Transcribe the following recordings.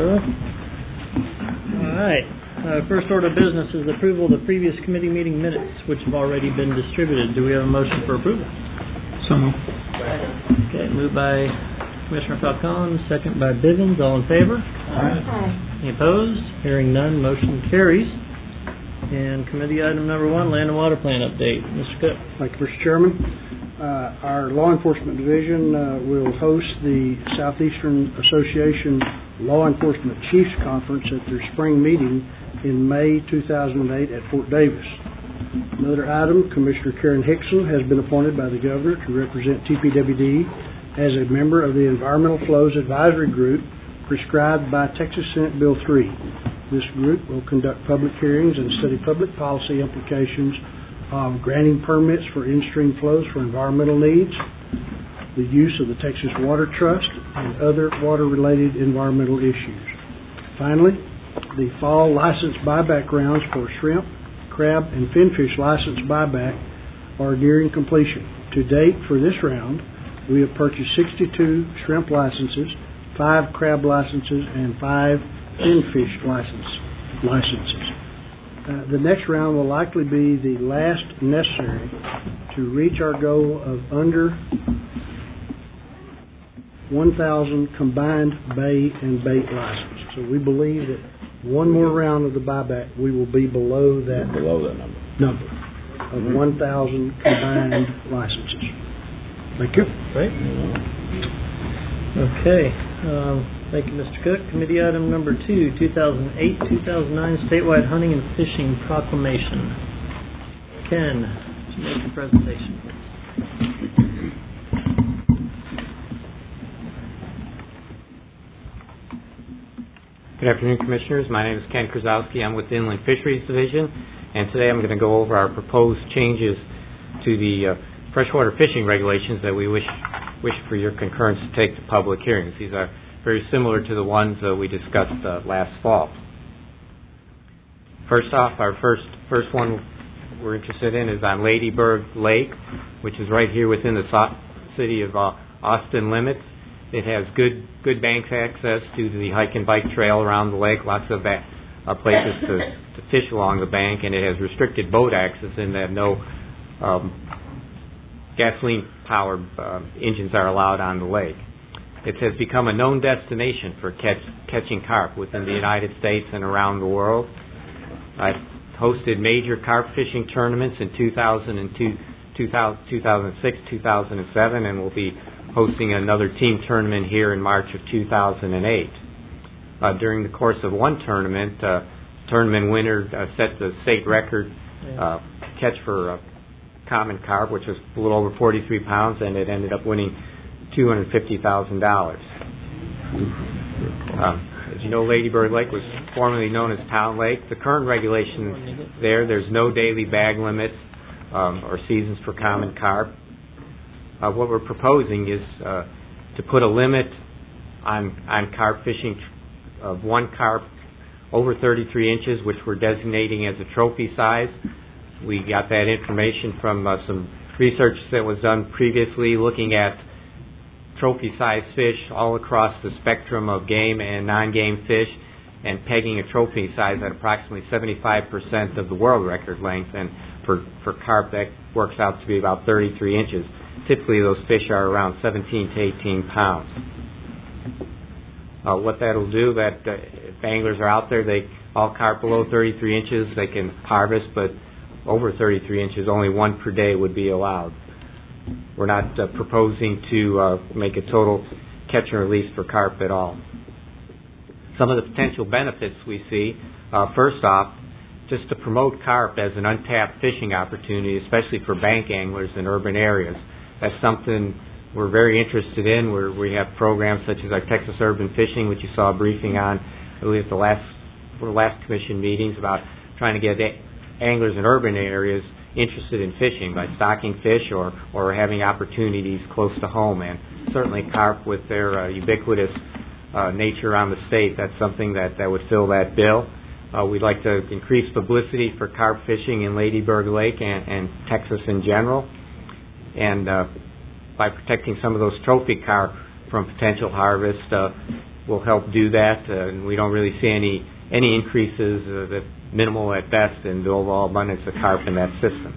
Bill. All right. First order of business is approval of the previous committee meeting minutes, which have already been distributed. Do we have a motion for approval? So moved. Okay, moved by Commissioner Falcone, second by Bivens. All in favor? Aye. Any opposed? Hearing none, motion carries. And committee item number 1, Land and Water Plan update. Mr. Cook. Thank you, Mr. Chairman. Our Law Enforcement Division will host the Southeastern Association Law Enforcement Chiefs Conference at their spring meeting in May 2008 at Fort Davis. Another item, Commissioner Karen Hickson has been appointed by the Governor to represent TPWD as a member of the Environmental Flows Advisory Group prescribed by Texas Senate Bill 3. This group will conduct public hearings and study public policy implications of granting permits for in-stream flows for environmental needs, the use of the Texas Water Trust, and other water-related environmental issues. Finally, the fall license buyback rounds for shrimp, crab, and finfish license buyback are nearing completion. To date, for this round, we have purchased 62 shrimp licenses, 5 crab licenses, and 5 finfish licenses. The next round will likely be the last necessary to reach our goal of under 1,000 combined bay and bait licenses. So we believe that one more round of the buyback, we will be below that number of 1,000 combined licenses. Thank you. Great. Okay. Thank you, Mr. Cook. Committee item number 2, 2008-2009 Statewide Hunting and Fishing Proclamation. Ken, would you make your presentation, please? Good afternoon, Commissioners. My name is Ken Krasowski. I'm with the Inland Fisheries Division, and today I'm going to go over our proposed changes to the freshwater fishing regulations that we wish for your concurrence to take to public hearings. These are very similar to the ones we discussed last fall. First off, our first one we're interested in is on Ladybird Lake, which is right here within the city of Austin limits. It has good bank access to the hike and bike trail around the lake, lots of places to fish along the bank, and it has restricted boat access in that no gasoline-powered engines are allowed on the lake. It has become a known destination for catching carp within the United States and around the world. I've hosted major carp fishing tournaments in 2002, 2006, 2007, and will be hosting another team tournament here in March of 2008. During the course of one tournament, tournament winner set the state record catch for common carp, which was a little over 43 pounds, and it ended up winning $250,000. As you know, Ladybird Lake was formerly known as Town Lake. The current regulation there's no daily bag limits or seasons for common carp. What we're proposing is to put a limit on carp fishing of one carp over 33 inches, which we're designating as a trophy size. We got that information from some research that was done previously looking at trophy-sized fish all across the spectrum of game and non-game fish, and pegging a trophy size at approximately 75% of the world record length, and for carp that works out to be about 33 inches. Typically those fish are around 17 to 18 pounds. What that'll do, that if anglers are out there, all carp below 33 inches they can harvest, but over 33 inches only one per day would be allowed. We're not proposing to make a total catch and release for carp at all. Some of the potential benefits we see, first off, just to promote carp as an untapped fishing opportunity, especially for bank anglers in urban areas. That's something we're very interested in. We have programs such as our Texas Urban Fishing, which you saw a briefing on, I believe, at the last commission meetings, about trying to get anglers in urban areas interested in fishing by stocking fish or having opportunities close to home. And certainly carp, with their ubiquitous nature around the state, that's something that would fill that bill. We'd like to increase publicity for carp fishing in Ladybird Lake and Texas in general. And by protecting some of those trophy carp from potential harvest, will help do that, and we don't really see any increases, minimal at best, in the overall abundance of carp in that system.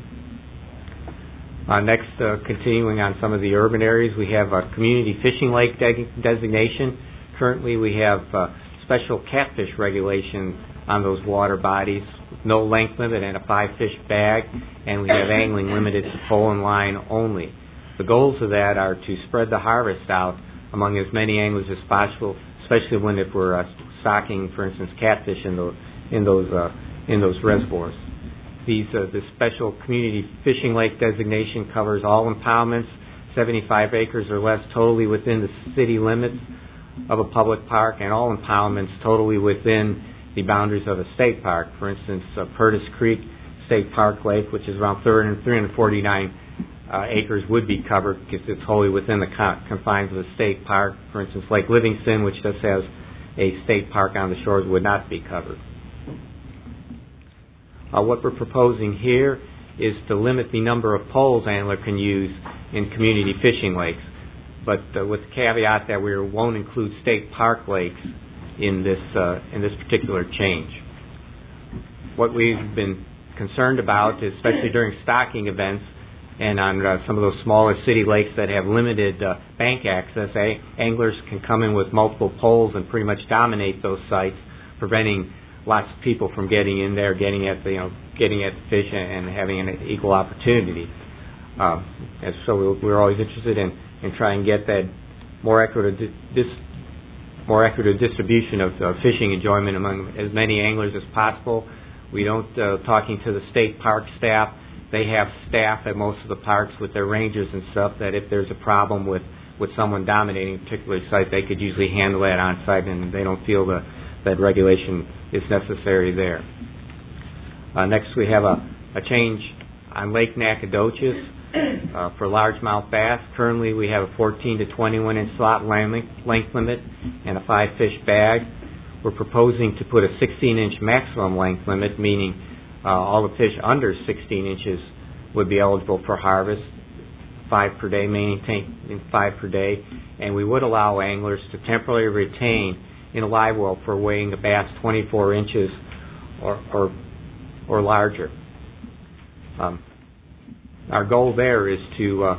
Next, continuing on some of the urban areas, we have a community fishing lake designation. Currently, we have special catfish regulation on those water bodies, no length limit and a 5-fish bag, and we have angling limited to pole and line only. The goals of that are to spread the harvest out among as many anglers as possible, especially if we're stocking, for instance, catfish in those reservoirs. This special community fishing lake designation covers all impoundments, 75 acres or less, totally within the city limits of a public park, and all impoundments totally within the boundaries of a state park. For instance, Purtis Creek State Park Lake, which is around 349 acres, would be covered because it's wholly within the confines of a state park. For instance, Lake Livingston, which just has a state park on the shores, would not be covered. What we're proposing here is to limit the number of poles angler can use in community fishing lakes, but with the caveat that we won't include state park lakes in this particular change. What we've been concerned about, especially during stocking events and on some of those smaller city lakes that have limited bank access, anglers can come in with multiple poles and pretty much dominate those sites, preventing lots of people from getting in there, getting at the fish and having an equal opportunity. And so we're always interested in trying to get that more equitable distribution of fishing enjoyment among as many anglers as possible. We don't, talking to the state park staff, they have staff at most of the parks with their rangers and stuff, that if there's a problem with someone dominating a particular site, they could usually handle that on site, and they don't feel that regulation is necessary there. Next, we have a change on Lake Nacogdoches for largemouth bass. Currently, we have a 14 to 21 inch slot length limit and a 5-fish bag. We're proposing to put a 16-inch maximum length limit, meaning all the fish under 16 inches would be eligible for harvest, 5 per day, maintaining 5 per day, and we would allow anglers to temporarily retain in a live well for weighing a bass 24 inches or larger. Our goal there is to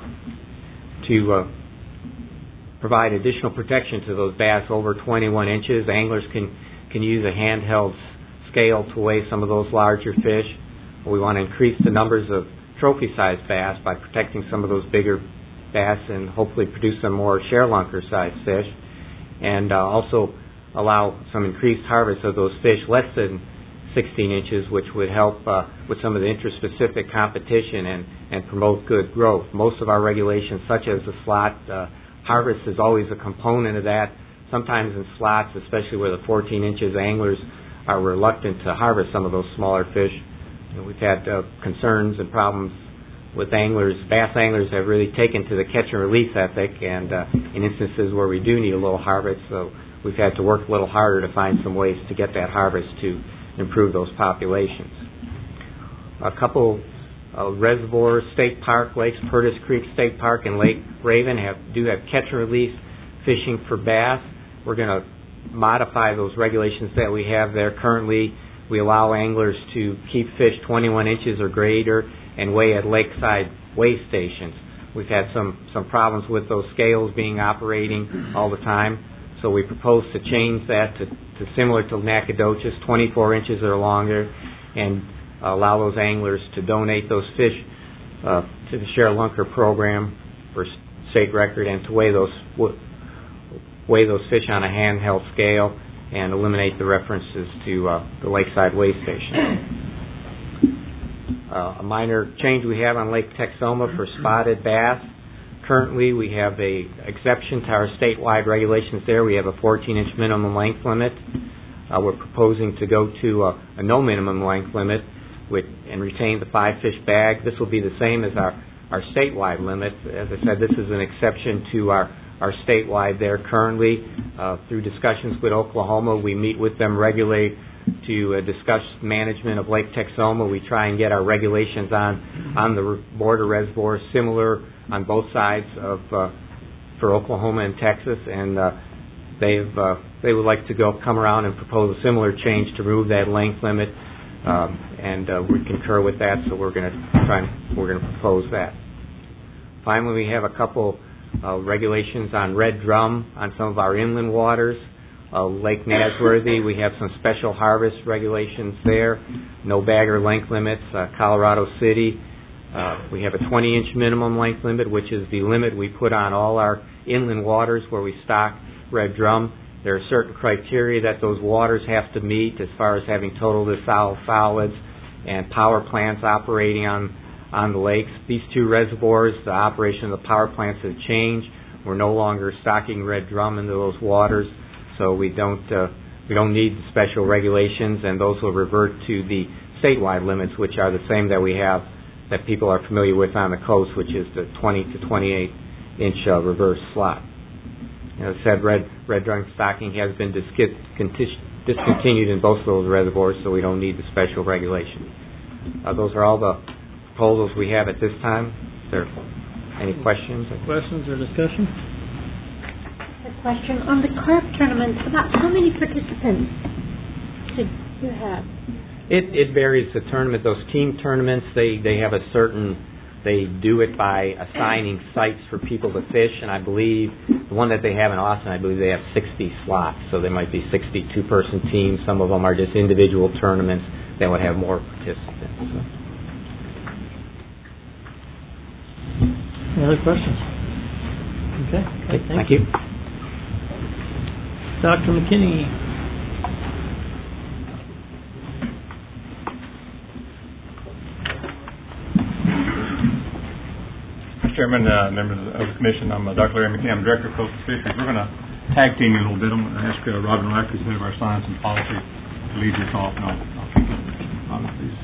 provide additional protection to those bass over 21 inches. Anglers can use a handheld scale to weigh some of those larger fish. We want to increase the numbers of trophy-sized bass by protecting some of those bigger bass and hopefully produce some more share-lunker-sized fish, and also allow some increased harvest of those fish less than 16 inches, which would help with some of the interspecific competition and promote good growth. Most of our regulations, such as the slot harvest, is always a component of that. Sometimes in slots, especially where the 14 inches, anglers are reluctant to harvest some of those smaller fish. And we've had concerns and problems with anglers. Bass anglers have really taken to the catch and release ethic, and in instances where we do need a little harvest, so we've had to work a little harder to find some ways to get that harvest to improve those populations. A couple reservoir state park lakes, Purtis Creek State Park and Lake Raven, do have catch and release fishing for bass. We're going to modify those regulations that we have there. Currently, we allow anglers to keep fish 21 inches or greater and weigh at lakeside weigh stations. We've had some problems with those scales being operating all the time, so we propose to change that to similar to Nacogdoches, 24 inches or longer, and allow those anglers to donate those fish to the Share Lunker program for state record, and to weigh those fish on a handheld scale and eliminate the references to the lakeside weigh station. A minor change we have on Lake Texoma for spotted bass. Currently, we have a exception to our statewide regulations there. We have a 14-inch minimum length limit. We're proposing to go to a no minimum length limit and retain the 5-fish bag. This will be the same as our statewide limit. As I said, this is an exception to our statewide there currently. Through discussions with Oklahoma, we meet with them regularly to discuss management of Lake Texoma. We try and get our regulations on the border reservoirs similar on both sides of for Oklahoma and Texas, and they would like to come around and propose a similar change to remove that length limit, and we concur with that. So we're going to propose that. Finally, we have a couple regulations on red drum on some of our inland waters. Lake Nasworthy, we have some special harvest regulations there. No bagger length limits. Colorado City, we have a 20-inch minimum length limit, which is the limit we put on all our inland waters where we stock red drum. There are certain criteria that those waters have to meet as far as having total dissolved solids and power plants operating on the lakes. These two reservoirs, the operation of the power plants have changed. We're no longer stocking red drum into those waters, so we don't need the special regulations, and those will revert to the statewide limits, which are the same that we have that people are familiar with on the coast, which is the 20 to 28-inch reverse slot. As I said, red drum stocking has been discontinued in both of those reservoirs, so we don't need the special regulations. Those are all the proposals we have at this time. Is there any questions? Questions or discussion? A question on the carp tournament. About how many participants did you have? It varies. The tournament, those team tournaments, they have a certain. They do it by assigning sites for people to fish, and I believe the one that they have in Austin, I believe they have 60 slots, so there might be 62-person teams. Some of them are just individual tournaments that would have more participants. So. Any other questions? Okay. Thank you. Dr. McKinney. Chairman, members of the Commission, I'm Dr. Larry McKinney. I'm Director of Coastal Fisheries. We're going to tag team you a little bit. I'm going to ask Robin Rack, who's head of our science and policy, to lead your talk, and I'll kick it on, please.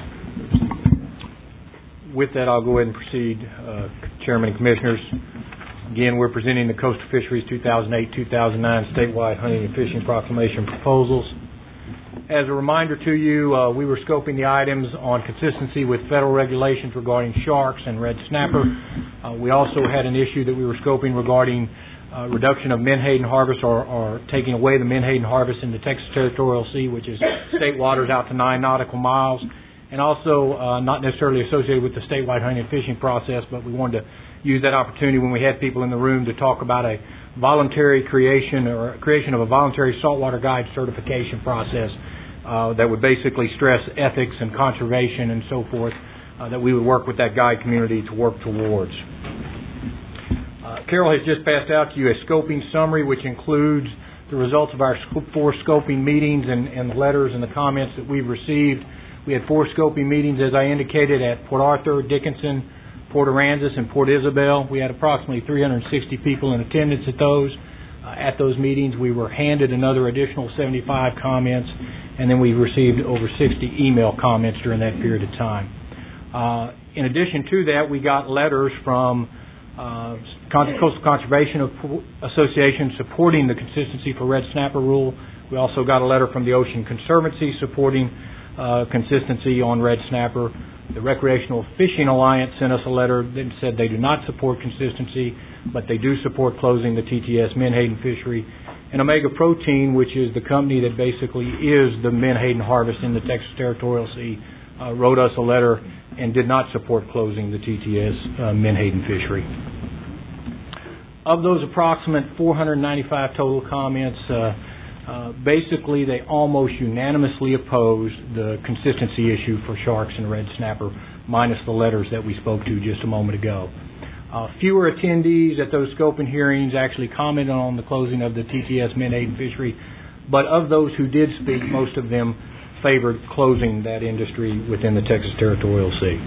With that, I'll go ahead and proceed, Chairman and Commissioners. Again, we're presenting the Coastal Fisheries 2008-2009 statewide hunting and fishing proclamation proposals. As a reminder to you, we were scoping the items on consistency with federal regulations regarding sharks and red snapper. We also had an issue that we were scoping regarding reduction of menhaden harvest or taking away the menhaden harvest in the Texas Territorial Sea, which is state waters out to 9 nautical miles, and also not necessarily associated with the statewide hunting and fishing process, but we wanted to use that opportunity when we had people in the room to talk about a voluntary creation of a voluntary saltwater guide certification process that would basically stress ethics and conservation and so forth, that we would work with that guide community to work towards. Carol has just passed out to you a scoping summary, which includes the results of our 4 scoping meetings and the letters and the comments that we've received. We had 4 scoping meetings, as I indicated, at Port Arthur, Dickinson, Port Aransas, and Port Isabel. We had approximately 360 people in attendance at those. At those meetings, we were handed another additional 75 comments, and then we received over 60 email comments during that period of time. In addition to that, we got letters from Coastal Conservation Association supporting the consistency for red snapper rule. We also got a letter from the Ocean Conservancy supporting consistency on red snapper. The Recreational Fishing Alliance sent us a letter that said they do not support consistency, but they do support closing the TTS menhaden fishery. And Omega Protein, which is the company that basically is the menhaden harvest in the Texas Territorial Sea, wrote us a letter and did not support closing the TTS menhaden fishery. Of those approximate 495 total comments, basically they almost unanimously opposed the consistency issue for sharks and red snapper, minus the letters that we spoke to just a moment ago. Fewer attendees at those scoping hearings actually commented on the closing of the TTS menhaden fishery, but of those who did speak, most of them favored closing that industry within the Texas Territorial Sea.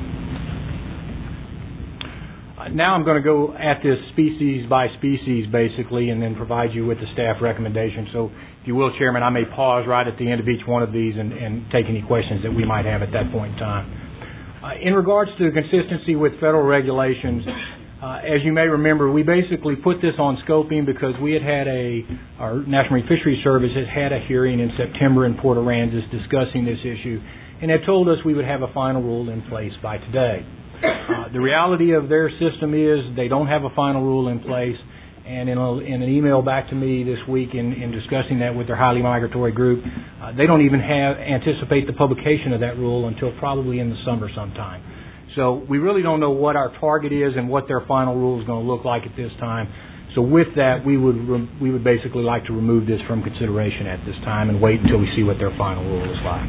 Now I'm going to go at this species by species, basically, and then provide you with the staff recommendation. So, if you will, Chairman, I may pause right at the end of each one of these and take any questions that we might have at that point in time. In regards to consistency with federal regulations, as you may remember, we basically put this on scoping because we had our National Marine Fisheries Service had a hearing in September in Port Aransas discussing this issue, and had told us we would have a final rule in place by today. The reality of their system is they don't have a final rule in place, And in an email back to me this week in discussing that with their highly migratory group, they don't even anticipate the publication of that rule until probably in the summer sometime. So we really don't know what our target is and what their final rule is going to look like at this time. So with that, we would basically like to remove this from consideration at this time and wait until we see what their final rule is like.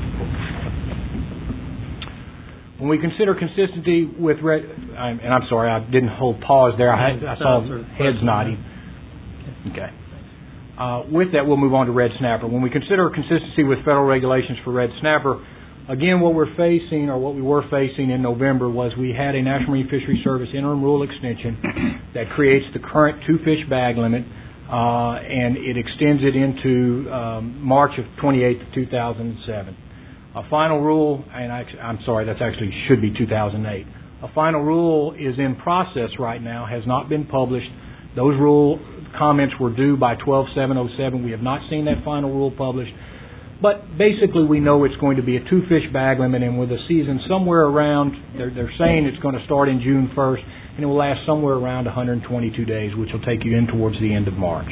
When we consider consistency with and I'm sorry, I didn't hold pause there. I saw heads nodding. Okay. With that, we'll move on to red snapper. When we consider consistency with federal regulations for red snapper, again, what we were facing in November was we had a National Marine Fisheries Service interim rule extension that creates the current 2-fish bag limit, and it extends it into March of 28th, 2007. A final rule, and I'm sorry, that actually should be 2008. A final rule is in process right now, has not been published. Those rule comments were due by 12/7/07. We have not seen that final rule published. But basically we know it's going to be a 2-fish bag limit, and with a season somewhere around, they're saying it's going to start in June 1st, and it will last somewhere around 122 days, which will take you in towards the end of March.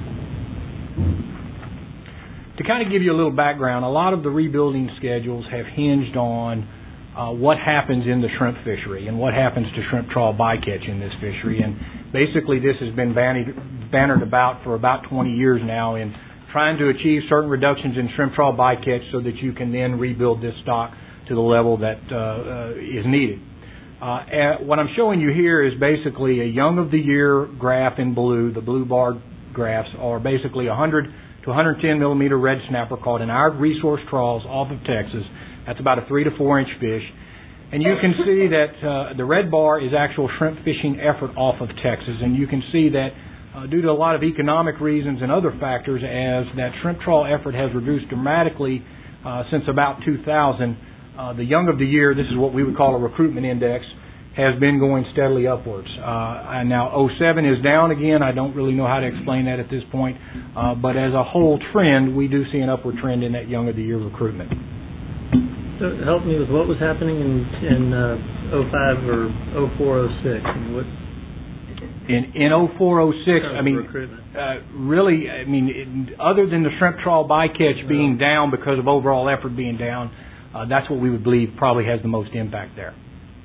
To kind of give you a little background, a lot of the rebuilding schedules have hinged on what happens in the shrimp fishery and what happens to shrimp trawl bycatch in this fishery. And basically this has been bannered about for about 20 years now in trying to achieve certain reductions in shrimp trawl bycatch so that you can then rebuild this stock to the level that is needed. What I'm showing you here is basically a young of the year graph in blue. The blue bar graphs are basically 100 to 110 millimeter red snapper caught in our resource trawls off of Texas. That's about a 3 to 4 inch fish. And you can see that the red bar is actual shrimp fishing effort off of Texas. And you can see that due to a lot of economic reasons and other factors, as that shrimp trawl effort has reduced dramatically since about 2000, the young of the year, this is what we would call a recruitment index, has been going steadily upwards. And now 07 is down again. I don't really know how to explain that at this point. But as a whole trend, we do see an upward trend in that young of the year recruitment. So help me with what was happening in 05 or 04, 06. What? In 04, 06, I mean, really, I mean, other than the shrimp trawl bycatch being down because of overall effort being down, that's what we would believe probably has the most impact there.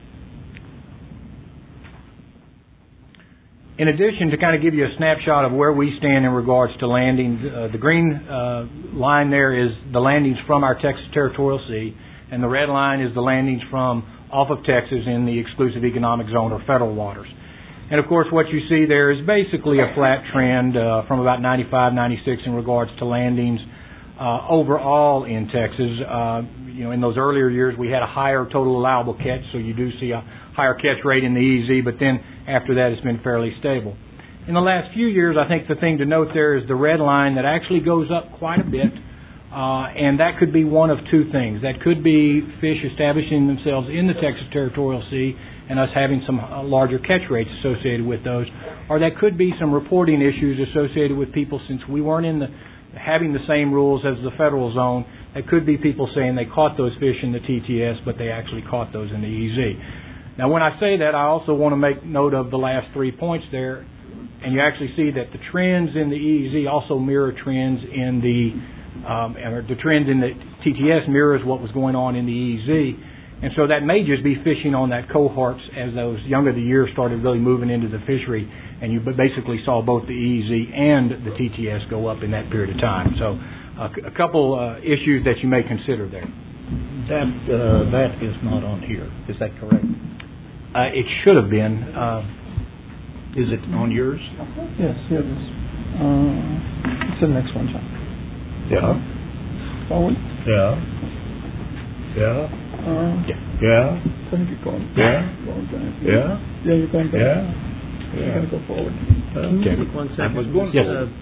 In addition, to kind of give you a snapshot of where we stand in regards to landings, the green line there is the landings from our Texas Territorial Sea, and the red line is the landings from off of Texas in the exclusive economic zone or federal waters. And of course, what you see there is basically a flat trend from about 95, 96 in regards to landings overall in Texas. In those earlier years, we had a higher total allowable catch, so you do see a higher catch rate in the EZ, but then after that it's been fairly stable. In the last few years, I think the thing to note there is the red line that actually goes up quite a bit, and that could be one of two things. That could be fish establishing themselves in the Texas Territorial Sea and us having some larger catch rates associated with those, or that could be some reporting issues associated with people, since we weren't having the same rules as the federal zone. It could be people saying they caught those fish in the TTS, but they actually caught those in the EZ. Now, when I say that, I also want to make note of the last 3 points there, and you actually see that the trends in the EZ also mirror trends in the trends in the TTS mirrors what was going on in the EZ. And so that may just be fishing on that cohorts as those young of the year started really moving into the fishery, and you basically saw both the EZ and the TTS go up in that period of time. So a couple issues that you may consider there. That is not on here. Is that correct? It should have been. Is it on yours? Yes, it is. It's the next one, John. Yeah. Forward. Yeah. Yeah. Yeah. Then you keep going. Yeah. Going back. Yeah. Yeah, you're going back. Yeah. You're going to go forward. Can you take 1 second? Yes.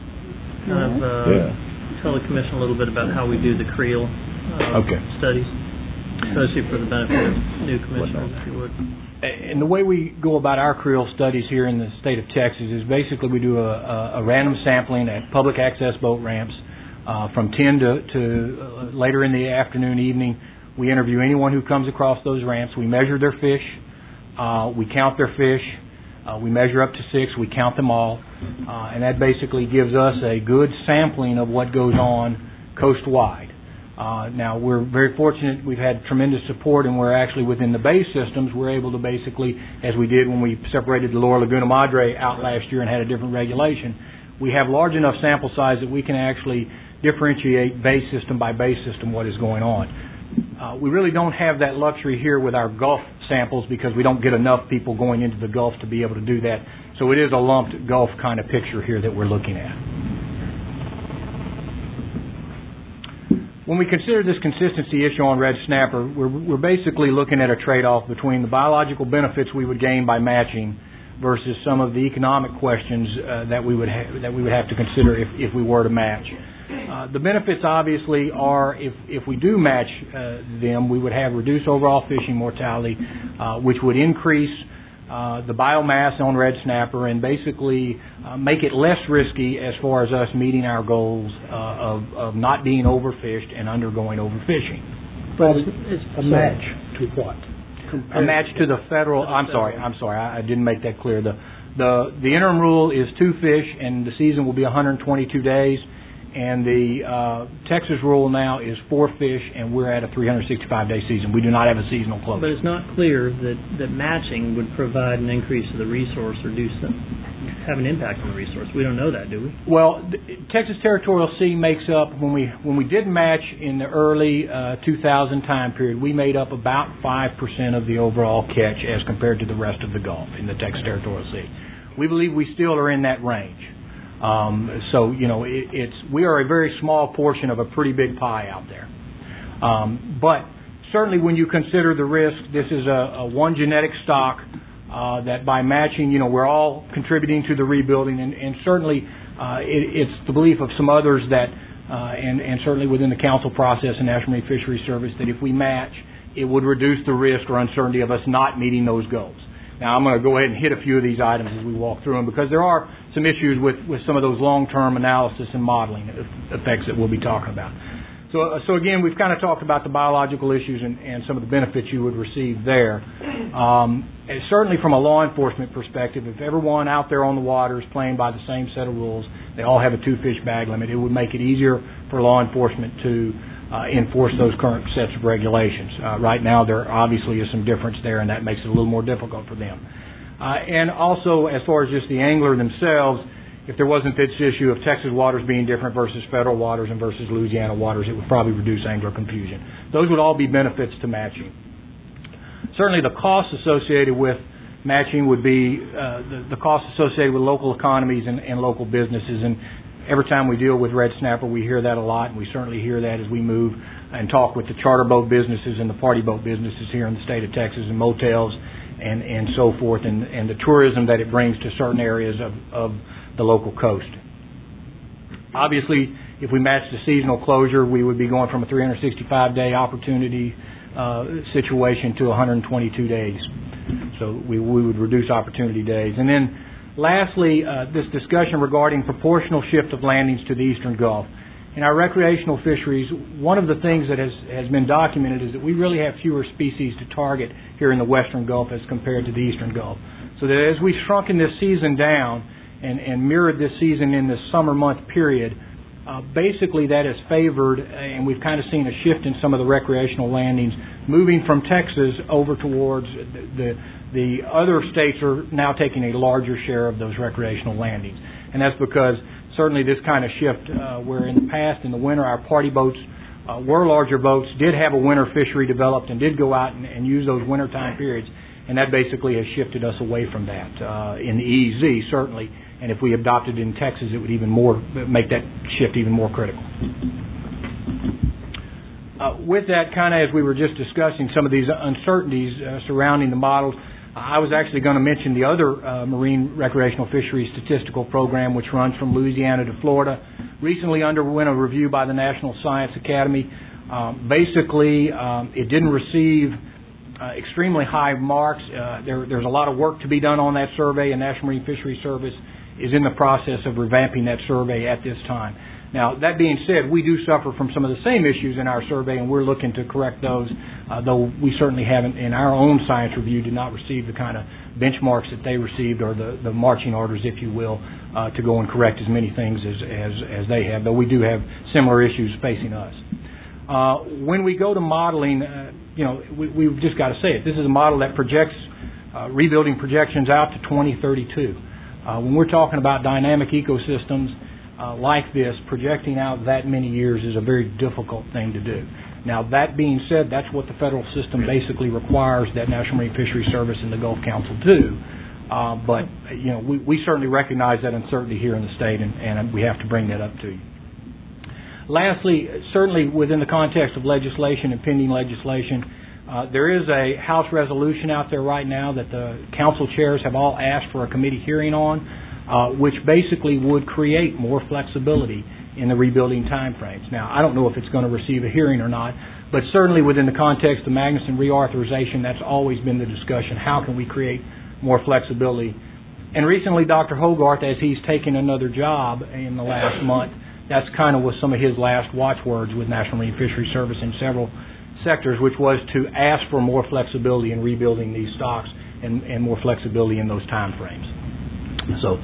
Tell the commission a little bit about how we do the creel studies, especially for the benefit of new commissioners, if you would. And the way we go about our creel studies here in the state of Texas is basically we do a random sampling at public access boat ramps from 10 to later in the afternoon, evening. We interview anyone who comes across those ramps. We measure their fish. We count their fish. We measure up to 6, we count them all, and that basically gives us a good sampling of what goes on coast-wide. Now, we're very fortunate. We've had tremendous support, and we're actually within the bay systems. We're able to basically, as we did when we separated the Lower Laguna Madre out last year and had a different regulation, we have large enough sample size that we can actually differentiate bay system by bay system what is going on. We really don't have that luxury here with our Gulf samples because we don't get enough people going into the Gulf to be able to do that. So it is a lumped Gulf kind of picture here that we're looking at. When we consider this consistency issue on red snapper, we're basically looking at a trade-off between the biological benefits we would gain by matching versus some of the economic questions that we would have to consider if we were to match. The benefits obviously are if we do match them, we would have reduced overall fishing mortality, which would increase the biomass on red snapper and basically make it less risky as far as us meeting our goals of not being overfished and undergoing overfishing. But it's a match to what? A match to the federal. I'm sorry. I didn't make that clear. The interim rule is 2 fish, and the season will be 122 days. And the Texas rule now is 4 fish, and we're at a 365-day season. We do not have a seasonal closure. But it's not clear that matching would provide an increase to the resource or have an impact on the resource. We don't know that, do we? Well, Texas Territorial Sea makes up, when we did match in the early 2000 time period, we made up about 5% of the overall catch as compared to the rest of the Gulf in the Texas Territorial Sea. We believe we still are in that range. So, you know, we are a very small portion of a pretty big pie out there. But certainly when you consider the risk, this is a one genetic stock that by matching, you know, we're all contributing to the rebuilding. And certainly it's the belief of some others that, and certainly within the council process and National Marine Fisheries Service, that if we match, it would reduce the risk or uncertainty of us not meeting those goals. Now, I'm going to go ahead and hit a few of these items as we walk through them because there are some issues with some of those long-term analysis and modeling effects that we'll be talking about. So again, we've kind of talked about the biological issues and some of the benefits you would receive there. And certainly from a law enforcement perspective, if everyone out there on the water is playing by the same set of rules, they all have a 2-fish bag limit, it would make it easier for law enforcement to enforce those current sets of regulations. Right now, there obviously is some difference there, and that makes it a little more difficult for them. And also, as far as just the angler themselves, if there wasn't this issue of Texas waters being different versus federal waters and versus Louisiana waters, it would probably reduce angler confusion. Those would all be benefits to matching. Certainly, the costs associated with matching would be the costs associated with local economies and local businesses. And every time we deal with red snapper, we hear that a lot, and we certainly hear that as we move and talk with the charter boat businesses and the party boat businesses here in the state of Texas and motels and so forth, and the tourism that it brings to certain areas of the local coast. Obviously, if we match the seasonal closure, we would be going from a 365-day opportunity situation to 122 days. So we would reduce opportunity days. And then lastly, this discussion regarding proportional shift of landings to the eastern Gulf. In our recreational fisheries, one of the things that has been documented is that we really have fewer species to target here in the western Gulf as compared to the eastern Gulf. So that as we've shrunken this season down and mirrored this season in the summer month period, basically that has favored, and we've kind of seen a shift in some of the recreational landings, moving from Texas over towards the other states are now taking a larger share of those recreational landings. And that's because certainly this kind of shift, where in the past, in the winter, our party boats were larger boats, did have a winter fishery developed and did go out and use those wintertime periods. And that basically has shifted us away from that in the EEZ, certainly. And if we adopted it in Texas, it would even more make that shift even more critical. With that, kind of as we were just discussing some of these uncertainties surrounding the models, I was actually going to mention the other marine recreational fisheries statistical program, which runs from Louisiana to Florida. Recently underwent a review by the National Science Academy. Basically, it didn't receive extremely high marks. There's a lot of work to be done on that survey, and National Marine Fisheries Service is in the process of revamping that survey at this time. Now, that being said, we do suffer from some of the same issues in our survey, and we're looking to correct those, though we certainly haven't, in our own science review, did not receive the kind of benchmarks that they received, or the marching orders, if you will, to go and correct as many things as they have, though we do have similar issues facing us. When we go to modeling, we've just got to say it. This is a model that projects rebuilding projections out to 2032. When we're talking about dynamic ecosystems like this, projecting out that many years is a very difficult thing to do. Now, that being said, that's what the federal system basically requires that National Marine Fisheries Service and the Gulf Council do. But we certainly recognize that uncertainty here in the state, and we have to bring that up to you. Lastly, certainly within the context of legislation and pending legislation, there is a House resolution out there right now that the council chairs have all asked for a committee hearing on, which basically would create more flexibility in the rebuilding timeframes. Now, I don't know if it's going to receive a hearing or not, but certainly within the context of Magnuson reauthorization, that's always been the discussion. How can we create more flexibility? And recently, Dr. Hogarth, as he's taken another job in the last month, that's kind of was some of his last watchwords with National Marine Fisheries Service in several sectors, which was to ask for more flexibility in rebuilding these stocks and more flexibility in those time frames. So,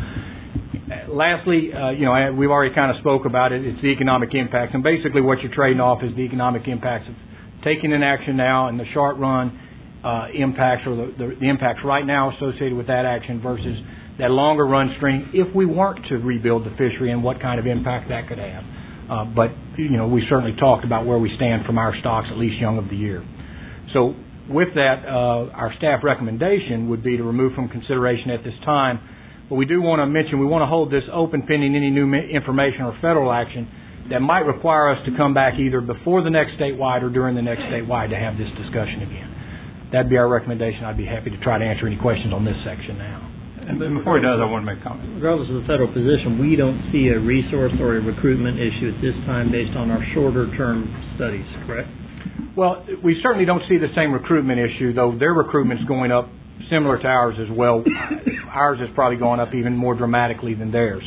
lastly, we've already kind of spoke about it. It's the economic impacts, and basically what you're trading off is the economic impacts of taking an action now and the short run impacts, or the impacts right now associated with that action versus that longer run stream if we weren't to rebuild the fishery and what kind of impact that could have. But we certainly talked about where we stand from our stocks, at least young of the year. So with that, our staff recommendation would be to remove from consideration at this time. But we do want to mention we want to hold this open pending any new information or federal action that might require us to come back either before the next statewide or during the next statewide to have this discussion again. That'd be our recommendation. I'd be happy to try to answer any questions on this section now. And before he does, I want to make a comment. Regardless of the federal position, we don't see a resource or a recruitment issue at this time based on our shorter-term studies, correct? Well, we certainly don't see the same recruitment issue, though their recruitment's going up similar to ours as well. Ours is probably going up even more dramatically than theirs.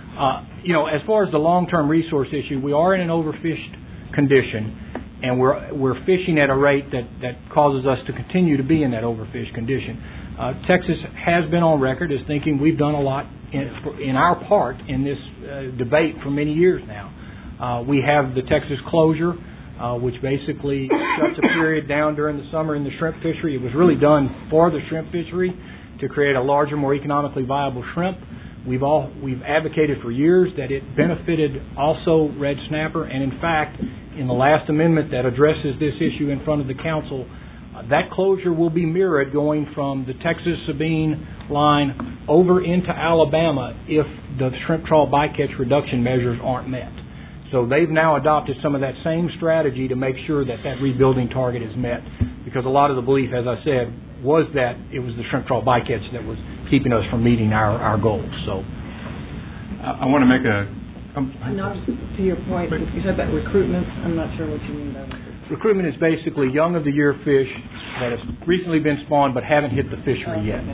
As far as the long-term resource issue, we are in an overfished condition, and we're fishing at a rate that causes us to continue to be in that overfished condition. Texas has been on record as thinking we've done a lot in our part in this debate for many years now. We have the Texas closure, which basically shuts a period down during the summer in the shrimp fishery. It was really done for the shrimp fishery to create a larger, more economically viable shrimp. We've advocated for years that it benefited also red snapper, and in fact, in the last amendment that addresses this issue in front of the council, that closure will be mirrored going from the Texas-Sabine line over into Alabama if the shrimp trawl bycatch reduction measures aren't met. So they've now adopted some of that same strategy to make sure that rebuilding target is met, because a lot of the belief, as I said, was that it was the shrimp trawl bycatch that was keeping us from meeting our goals. So I want to make Not to your point, you said that recruitment. I'm not sure what you mean by that. Recruitment is basically young of the year fish that have recently been spawned but haven't hit the fishery yet.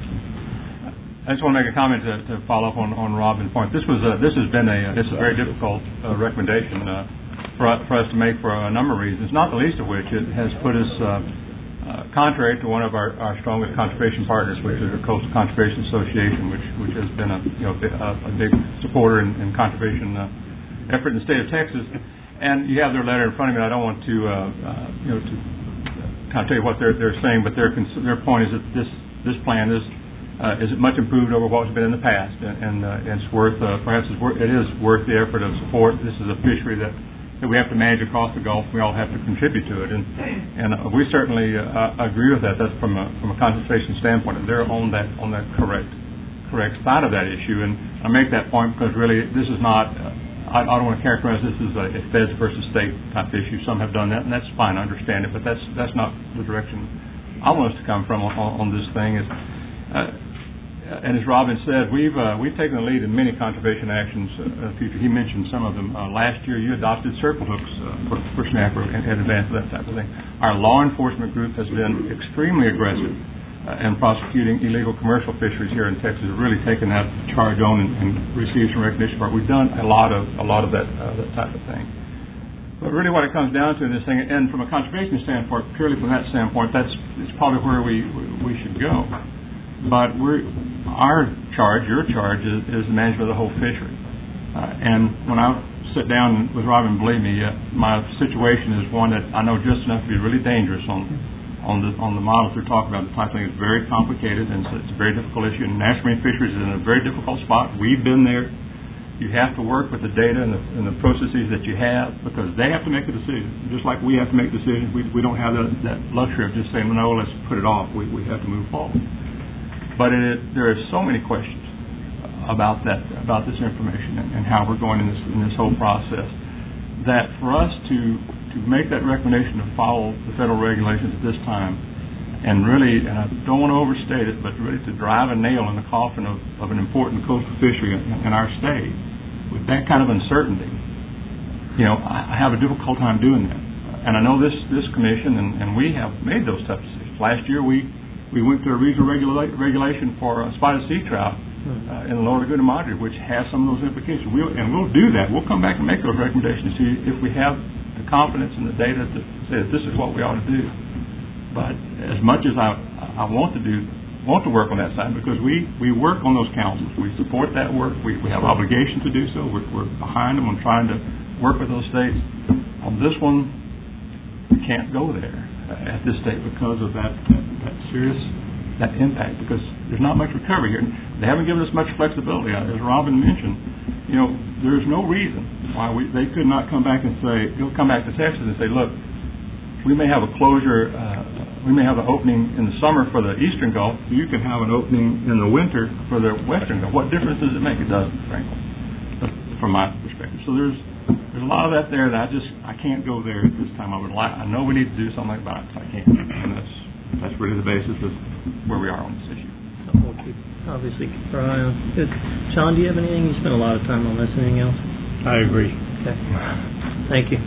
I just want to make a comment to follow up on Robin's point. This is a very difficult recommendation for us to make for a number of reasons, not the least of which it has put us contrary to one of our strongest conservation partners, which is the Coastal Conservation Association, which has been a big supporter in conservation effort in the state of Texas. And you have their letter in front of me. I don't want to to kind of tell you what they're saying, but their point is that this plan is much improved over what's been in the past, and it's worth it is worth the effort of support. This is a fishery that we have to manage across the Gulf. We all have to contribute to it, and we certainly agree with that. That's from a conservation standpoint. They're on that correct side of that issue, and I make that point because really this is not. I don't want to characterize this as a feds versus state type issue. Some have done that, and that's fine. I understand it, but that's not the direction I want us to come from on this thing. And as Robin said, we've taken the lead in many conservation actions in the future. He mentioned some of them. Last year, you adopted circle hooks for snapper in advance of that type of thing. Our law enforcement group has been extremely aggressive and prosecuting illegal commercial fisheries here in Texas, have really taken that charge on and received some recognition for it. We've done a lot of that type of thing. But really what it comes down to in this thing, and from a conservation standpoint, purely from that standpoint, it's probably where we should go. But our charge, your charge, is the management of the whole fishery. And when I sit down with Robin, believe me, my situation is one that I know just enough to be really dangerous on the models we're talking about. The type of thing is very complicated, and it's a very difficult issue. And National Marine Fisheries is in a very difficult spot. We've been there. You have to work with the data and the processes that you have, because they have to make a decision. Just like we have to make decisions, we don't have that luxury of just saying, no, let's put it off. We have to move forward. But there are so many questions about this information and how we're going in this whole process, that for us to make that recommendation to follow the federal regulations at this time, and really, and I don't want to overstate it, but really to drive a nail in the coffin of an important coastal fishery in our state, with that kind of uncertainty, I have a difficult time doing that. And I know this commission, and we have made those tough decisions. Last year, we went through a regional regulation for spotted sea trout in the Lower Lagoon of Madre, which has some of those implications. We'll do that. We'll come back and make those recommendations to see if we have the confidence and the data to say that this is what we ought to do. But as much as I want to work on that side, because we work on those councils, we support that work, we have obligation to do so, we're behind them on trying to work with those states. On this one, we can't go there at this state because of that serious impact, because there's not much recovery here. They haven't given us much flexibility. As Robin mentioned, there's no reason why they could not come back and say, come back to Texas and say, look, we may have a closure, we may have an opening in the summer for the Eastern Gulf, so you can have an opening in the winter for the Western Gulf. What difference does it make? It doesn't, frankly, from my perspective. So there's a lot of that there that I can't go there at this time. I know we need to do something about it, so I can't. And that's really the basis of where we are on this issue. So we'll obviously keep our eye on. Good. Sean, do you have anything? You spent a lot of time on this. Anything else? I agree. Okay. Thank you.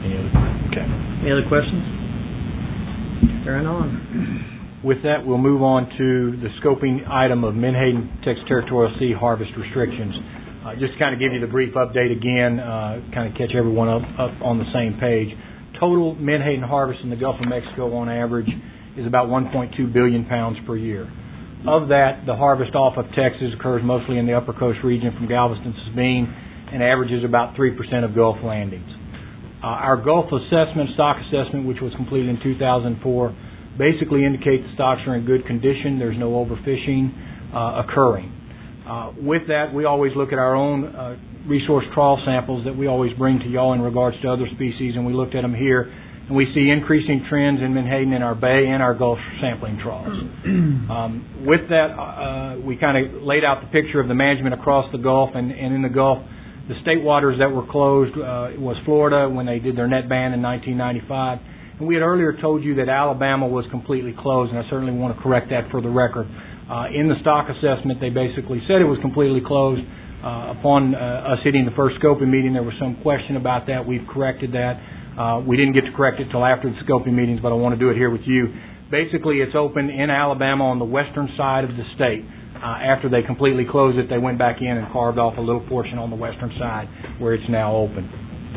Any other questions? Carrying on. With that, we'll move on to the scoping item of Menhaden Texas Territorial Sea harvest restrictions. Just to kind of give you the brief update again, kind of catch everyone up on the same page. Total Menhaden harvest in the Gulf of Mexico on average is about 1.2 billion pounds per year. Of that, the harvest off of Texas occurs mostly in the Upper Coast region from Galveston to Sabine and averages about 3% of Gulf landings. Our Gulf stock assessment, which was completed in 2004, basically indicates the stocks are in good condition. There's no overfishing occurring. With that, we always look at our own resource trawl samples that we always bring to y'all in regards to other species, and we looked at them here, and we see increasing trends in Menhaden in our Bay and our Gulf sampling trawls. With that, we kind of laid out the picture of the management across the Gulf, and in the Gulf, the state waters that were closed was Florida when they did their net ban in 1995. And we had earlier told you that Alabama was completely closed, and I certainly want to correct that for the record. In the stock assessment, they basically said it was completely closed. Upon us hitting the first scoping meeting, there was some question about that. We've corrected that. We didn't get to correct it until after the scoping meetings, but I want to do it here with you. Basically, it's open in Alabama on the western side of the state. After they completely closed it, they went back in and carved off a little portion on the western side where it's now open.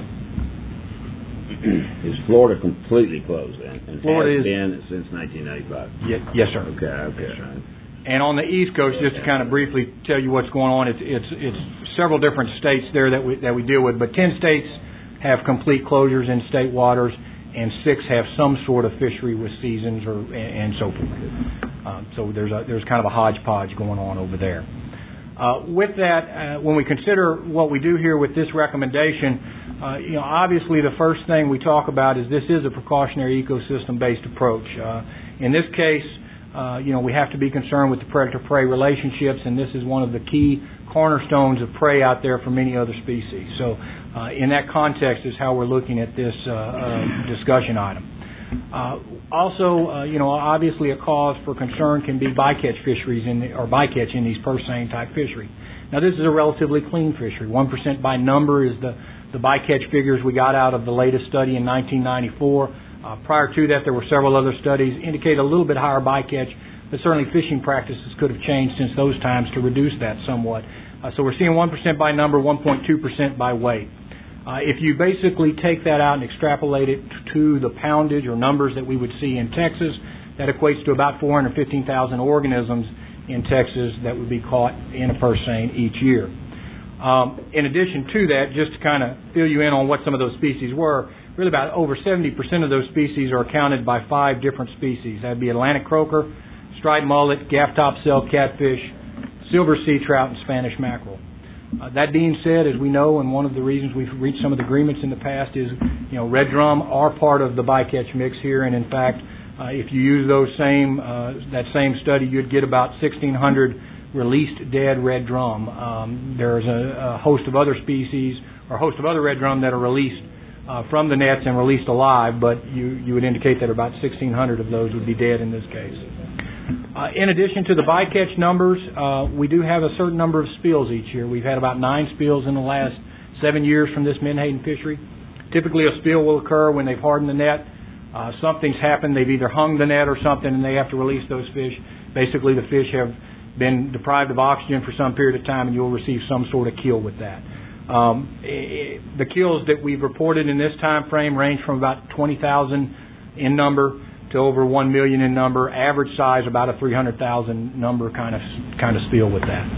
Is Florida completely closed then? And Florida has been since 1995? Yes, sir. Okay. Yes, sir. And on the East Coast, just to kind of briefly tell you what's going on, it's several different states there that we deal with, but 10 states have complete closures in state waters, and 6 have some sort of fishery with seasons and so forth. So there's kind of a hodgepodge going on over there. With that, when we consider what we do here with this recommendation, obviously the first thing we talk about is this is a precautionary ecosystem-based approach. In this case, we have to be concerned with the predator-prey relationships, and this is one of the key cornerstones of prey out there for many other species. So in that context is how we're looking at this discussion item. Also, obviously a cause for concern can be bycatch fisheries or bycatch in these purse seine type fishery. Now, this is a relatively clean fishery. 1% by number is the bycatch figures we got out of the latest study in 1994. Prior to that, there were several other studies indicate a little bit higher bycatch, but certainly fishing practices could have changed since those times to reduce that somewhat. So we're seeing 1% by number, 1.2% by weight. If you basically take that out and extrapolate it to the poundage or numbers that we would see in Texas, that equates to about 415,000 organisms in Texas that would be caught in a purse seine each year. In addition to that, just to kind of fill you in on what some of those species were, really about over 70% of those species are accounted by 5 different species. That would be Atlantic croaker, striped mullet, gaff topsail catfish, silver sea trout, and Spanish mackerel. That being said, as we know, and one of the reasons we've reached some of the agreements in the past is, red drum are part of the bycatch mix here, and in fact, if you use that same study, you'd get about 1,600 released dead red drum. There's a host of other species or a host of other red drum that are released from the nets and released alive, but you would indicate that about 1,600 of those would be dead in this case. In addition to the bycatch numbers, we do have a certain number of spills each year. We've had about 9 spills in the last 7 years from this menhaden fishery. Typically a spill will occur when they've hardened the net. Something's happened, they've either hung the net or something, and they have to release those fish. Basically the fish have been deprived of oxygen for some period of time, and you'll receive some sort of kill with that. The kills that we've reported in this time frame range from about 20,000 in number to over 1 million in number. Average size about a 300,000 number kind of spill with that.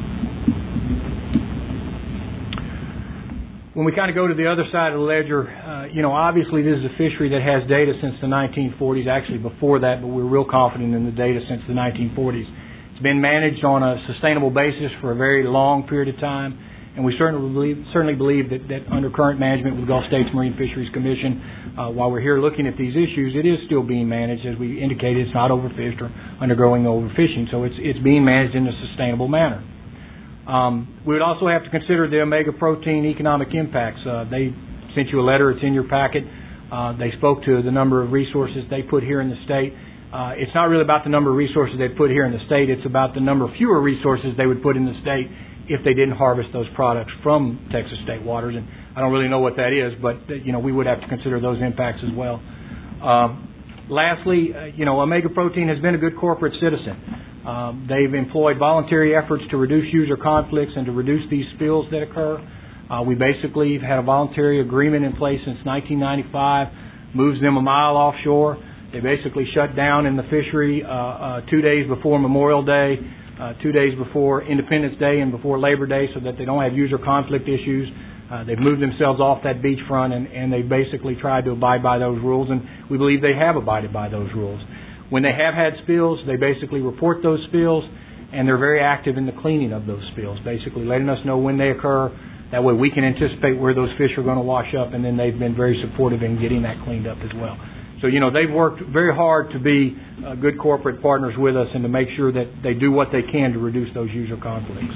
When we kind of go to the other side of the ledger, obviously this is a fishery that has data since the 1940s, actually before that, but we're real confident in the data since the 1940s. It's been managed on a sustainable basis for a very long period of time, and we certainly believe that under current management with the Gulf States Marine Fisheries Commission, while we're here looking at these issues, it is still being managed. As we indicated, it's not overfished or undergoing overfishing, so it's being managed in a sustainable manner. We would also have to consider the omega protein economic impacts. They sent you a letter, it's in your packet. They spoke to the number of resources they put here in the state. It's not really about the number of resources they put here in the state, it's about the number of fewer resources they would put in the state if they didn't harvest those products from Texas state waters. And I don't really know what that is, but we would have to consider those impacts as well. Lastly, omega protein has been a good corporate citizen. They've employed voluntary efforts to reduce user conflicts and to reduce these spills that occur. We basically have had a voluntary agreement in place since 1995, moves them a mile offshore. They basically shut down in the fishery 2 days before Memorial Day, 2 days before Independence Day and before Labor Day so that they don't have user conflict issues. They've moved themselves off that beachfront and they basically tried to abide by those rules, and we believe they have abided by those rules. When they have had spills, they basically report those spills, and they're very active in the cleaning of those spills, basically letting us know when they occur. That way we can anticipate where those fish are going to wash up, and then they've been very supportive in getting that cleaned up as well. So, they've worked very hard to be good corporate partners with us and to make sure that they do what they can to reduce those user conflicts.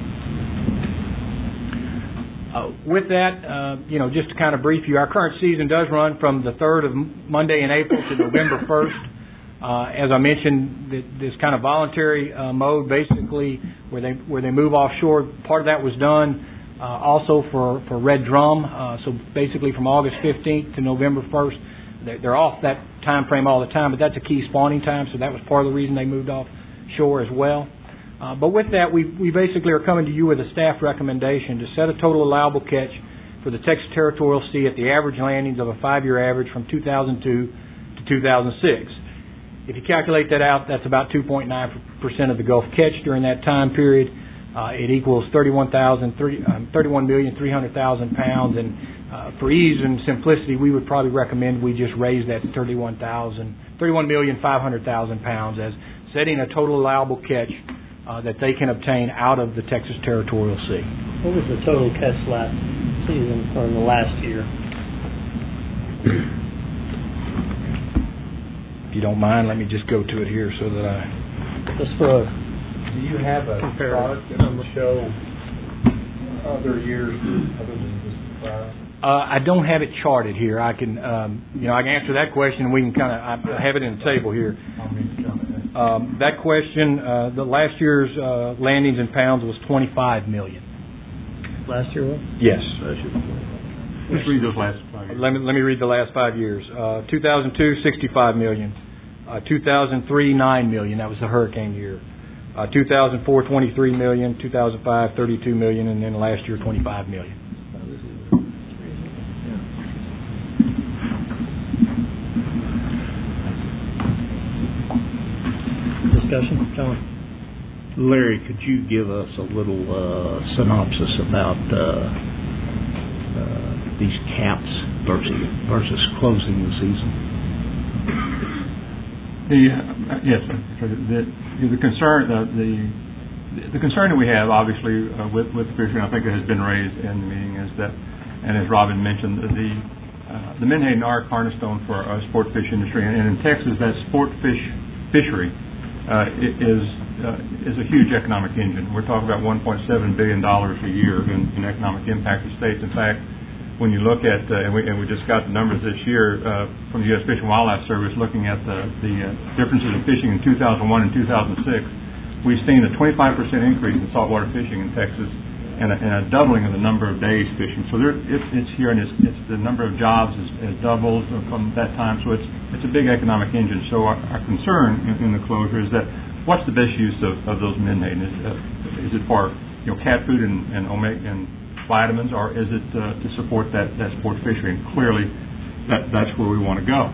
With that, just to kind of brief you, our current season does run from the 3rd of Monday in April to November 1st. As I mentioned, this kind of voluntary mode, basically, where they move offshore, part of that was done also for red drum. So basically from August 15th to November 1st, they're off that time frame all the time, but that's a key spawning time, so that was part of the reason they moved offshore as well. But with that, we basically are coming to you with a staff recommendation to set a total allowable catch for the Texas Territorial Sea at the average landings of a 5-year average from 2002 to 2006. If you calculate that out, that's about 2.9% of the Gulf catch during that time period. It equals 31,300,000 pounds, and for ease and simplicity, we would probably recommend we just raise that to 31,500,000 pounds as setting a total allowable catch that they can obtain out of the Texas Territorial Sea. What was the total catch last season or in the last year? If you don't mind, let me just go to it here so that I... Just for Do you have a chart that will show other years other than this? I don't have it charted here. I can, I can answer that question, and we can kind of I have it in the table here. That question, the last year's landings in pounds was 25 million. Last year was? Yes. Let's read those last 5 years. Let me read the last 5 years. 2002, 65 million. 2003, $9 million. That was the hurricane year. 2004, $23 million. 2005, $32 million, and then last year, $25 million. Discussion, John. Larry, could you give us a little synopsis about these caps versus closing the season? Yes, sir. The concern that we have, obviously, with fishing, I think it has been raised in the meeting, is that, and as Robin mentioned, the Menhaden are a cornerstone for our sport fish industry, and in Texas, that sport fishery is a huge economic engine. We're talking about $1.7 billion a year in economic impact to states. In fact, when you look at, and we just got the numbers this year from the U.S. Fish and Wildlife Service looking at the differences in fishing in 2001 and 2006, we've seen a 25% increase in saltwater fishing in Texas and a doubling of the number of days fishing. So it's here, and it's the number of jobs has doubled from that time. So it's a big economic engine. So our concern in the closure is that what's the best use of those menhaden? Is it for cat food and omega and vitamins, or is it to support that sport fishery? And clearly, that's where we want to go.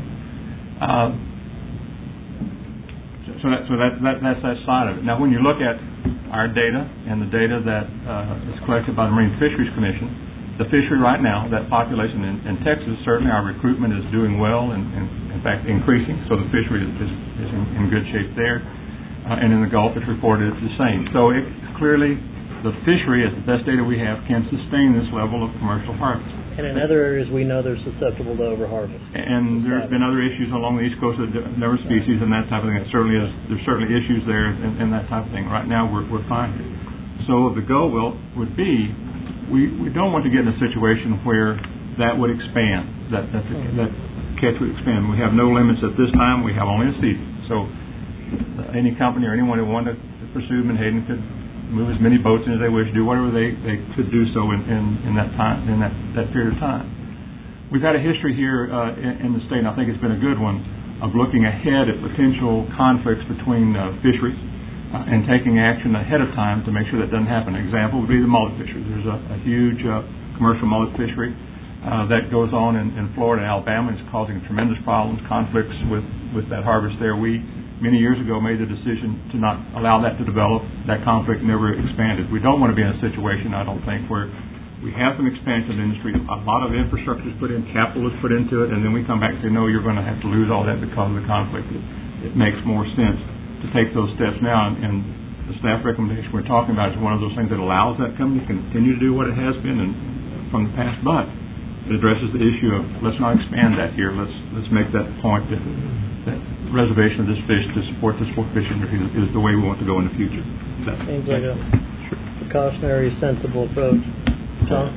So that's that side of it. Now, when you look at our data and the data that is collected by the Marine Fisheries Commission, the fishery right now, that population in Texas, certainly our recruitment is doing well and in fact increasing. So the fishery is in good shape there. And in the Gulf, it's reported it's the same. So clearly, the fishery, as the best data we have, can sustain this level of commercial harvest. And in other areas, we know they're susceptible to overharvest. And there's been other issues along the East Coast of number of species and that type of thing. There's certainly issues there and that type of thing. Right now, we're fine here. So the goal would be, we don't want to get in a situation where that would expand, that catch would expand. We have no limits at this time. We have only a season. So any company or anyone who wanted to pursue menhaden could move as many boats in as they wish, do whatever they could do so in that time, in that period of time. We've had a history here in the state, and I think it's been a good one, of looking ahead at potential conflicts between fisheries and taking action ahead of time to make sure that doesn't happen. An example would be the mullet fishery. There's a huge commercial mullet fishery that goes on in Florida and Alabama. It's causing tremendous problems, conflicts with that harvest there. We many years ago made the decision to not allow that to develop. That conflict never expanded. We don't want to be in a situation, I don't think, where we have some expansion in the industry, a lot of infrastructure is put in, capital is put into it, and then we come back and say, no, you're going to have to lose all that because of the conflict. It makes more sense to take those steps now, and the staff recommendation we're talking about is one of those things that allows that company to continue to do what it has been and from the past, but it addresses the issue of let's not expand that here. Let's make that point that reservation of this fish to support the sport fishing is the way we want to go in the future. Seems like a precautionary, sensible approach. John?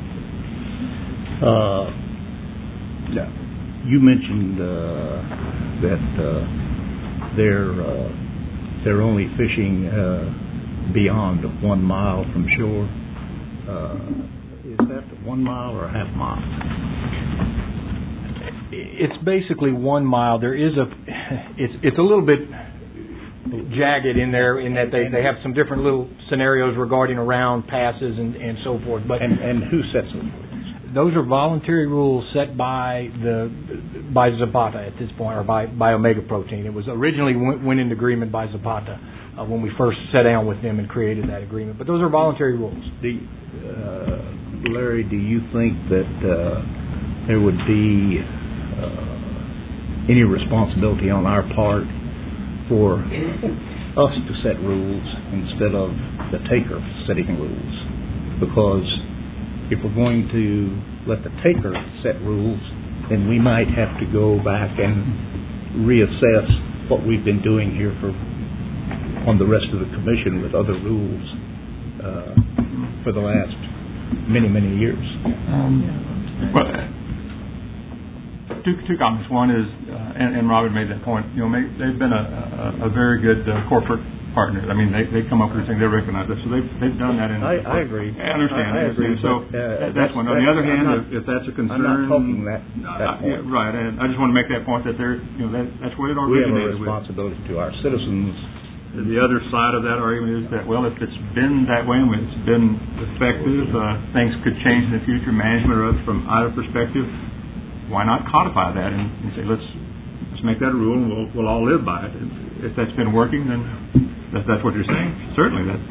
You mentioned that they're only fishing beyond 1 mile from shore. Is that 1 mile or a half mile? It's basically 1 mile. There is it's a little bit jagged in there in that they have some different little scenarios regarding around passes and so forth. But and who sets them? Those are voluntary rules set by Zapata at this point, or by Omega Protein. It was originally went into agreement by Zapata when we first sat down with them and created that agreement. But those are voluntary rules. Larry, do you think that there would be any responsibility on our part for us to set rules instead of the taker setting rules? Because if we're going to let the taker set rules, then we might have to go back and reassess what we've been doing here on the rest of the commission with other rules for the last many years. Two comments. One is, and Robert made that point. They've been a very good corporate partners. I mean, they come up with this thing, they recognize that, so they've done that. I agree. I understand. I agree. So that's one. On the other hand, if that's a concern, I'm not talking that point. Right. And I just want to make that point that that's where it We have a originated. responsibility to our citizens. The other side of that argument is that, well, if it's been that way and it's been effective, things could change in the future, management or other, from either perspective. Why not codify that and say, let's make that a rule and we'll all live by it. If that's been working, then that's what you're saying. Certainly, that's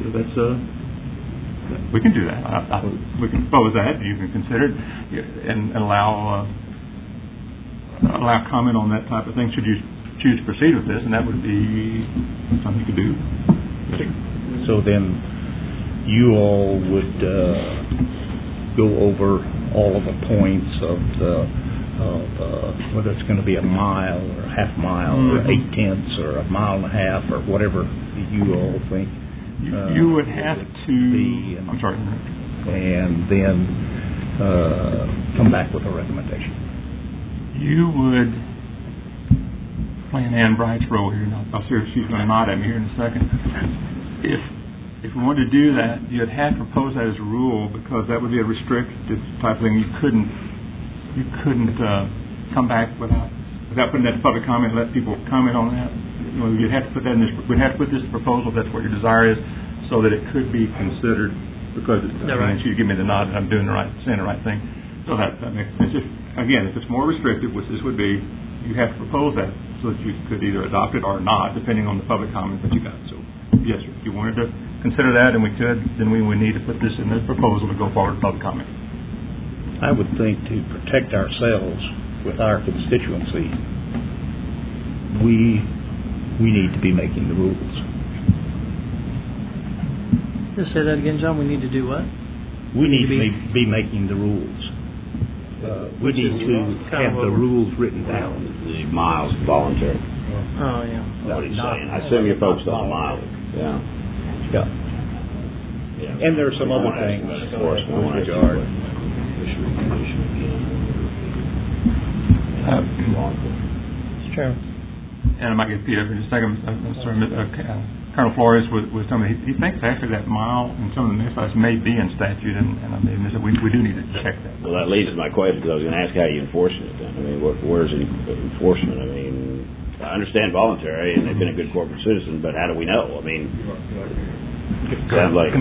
we can do that. We can propose that. You can consider it and allow comment on that type of thing. Should you choose to proceed with this, and that would be something you could do. So then, you all would go over all of the points of whether it's going to be a mile or a half mile or 8/10 or a mile and a half or whatever you all think. You would have to. I'm sorry. And then come back with a recommendation. You would. Playing Ann Bright's role here, and I'll see if she's going to nod at me here in a second. If we wanted to do that, you'd have to propose that as a rule, because that would be a restricted type of thing. You couldn't come back without putting that to public comment and let people comment on that. You'd have to put that in this. We'd have to put this proposal. If that's what your desire is, so that it could be considered. Because she give me the nod that I'm saying the right thing. So that makes sense. Again, if it's more restrictive, which this would be, you have to propose that so that you could either adopt it or not, depending on the public comment that you got. So, yes, sir. If you wanted to consider that, and we could, then we would need to put this in the proposal to go forward to public comment. I would think to protect ourselves with our constituency, we need to be making the rules. Just say that again, John. We need to do what? We need to be making the rules. We need to have the rules written down. The miles voluntary. Oh, yeah. That's what he's saying. I assume you're focused on the mileage. Yeah. And there are some other things in this regard. Mr. Chairman. And I might get Pete up in a second. Colonel Flores was telling me he thinks actually that mile and some of the missiles may be in statute, and I mean, we do need to check that. Well, that leads to my question, because I was going to ask how you enforce it. I mean, where's enforcement? I mean, I understand voluntary, and they've been a good corporate citizen, but how do we know? I mean, it sounds like.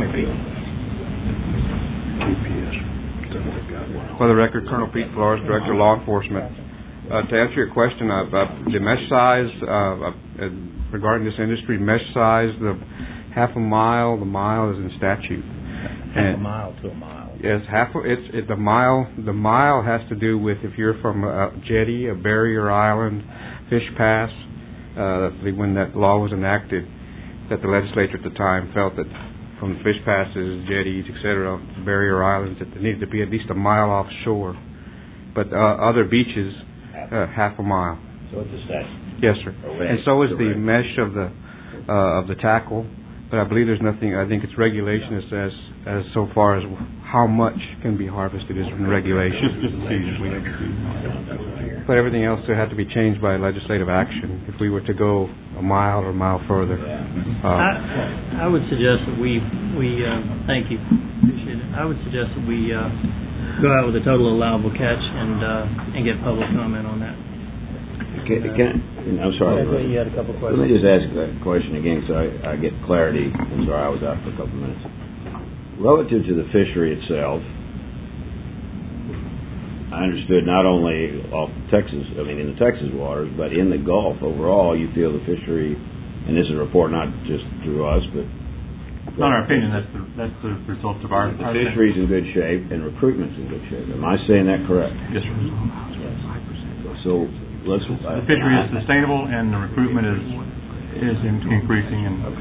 For the record, Colonel Pete Flores, Director of Law Enforcement. To answer your question, the mesh size, regarding this industry, mesh size, the half a mile, the mile is in statute. Half a mile to a mile. Yes, the mile has to do with if you're from a jetty, a barrier island, fish pass. When that law was enacted, that the legislature at the time felt that from fish passes, jetties, etc., barrier islands, that there needed to be at least a mile offshore. But other beaches, half a mile. So it's a statute. Yes, sir. And so is the mesh of the tackle. But I believe there's nothing. I think it's regulation as so far as how much can be harvested is in regulation. Just a season. But everything else there had to be changed by legislative action if we were to go a mile or a mile further. I would suggest that we thank you. Appreciate it. I would suggest that we go out with a total allowable catch and get public comment on that. I'm sorry. You had a couple of questions. Let me just ask that question again so I get clarity. I'm sorry, I was out for a couple of minutes. Relative to the fishery itself, I understood not only off Texas, in the Texas waters, but in the Gulf overall, you feel the fishery, and this is a report not just through us, but not our opinion. That's the result of our. The fishery's in good shape and recruitment's in good shape. Am I saying that correct? Yes, sir. So the fishery is sustainable and the recruitment is increasing.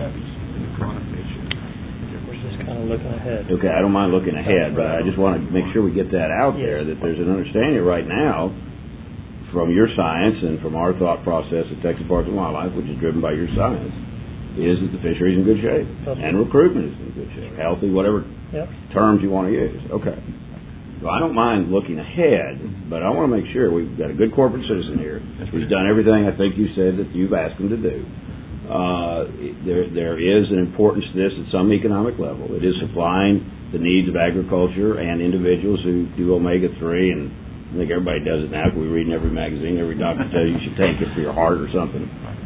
We're just kind of looking ahead. Okay, I don't mind looking ahead, but I just want to make sure we get that out there, that there's an understanding right now from your science and from our thought process at Texas Parks and Wildlife, which is driven by your science, is that the fishery is in good shape and recruitment is in good shape, healthy, whatever terms you want to use. Okay. So I don't mind looking ahead, but I want to make sure we've got a good corporate citizen here who's done everything I think you said that you've asked him to do. There is an importance to this at some economic level. It is supplying the needs of agriculture and individuals who do omega-3, and I think everybody does it now. We read in every magazine, every doctor tells you should take it for your heart or something.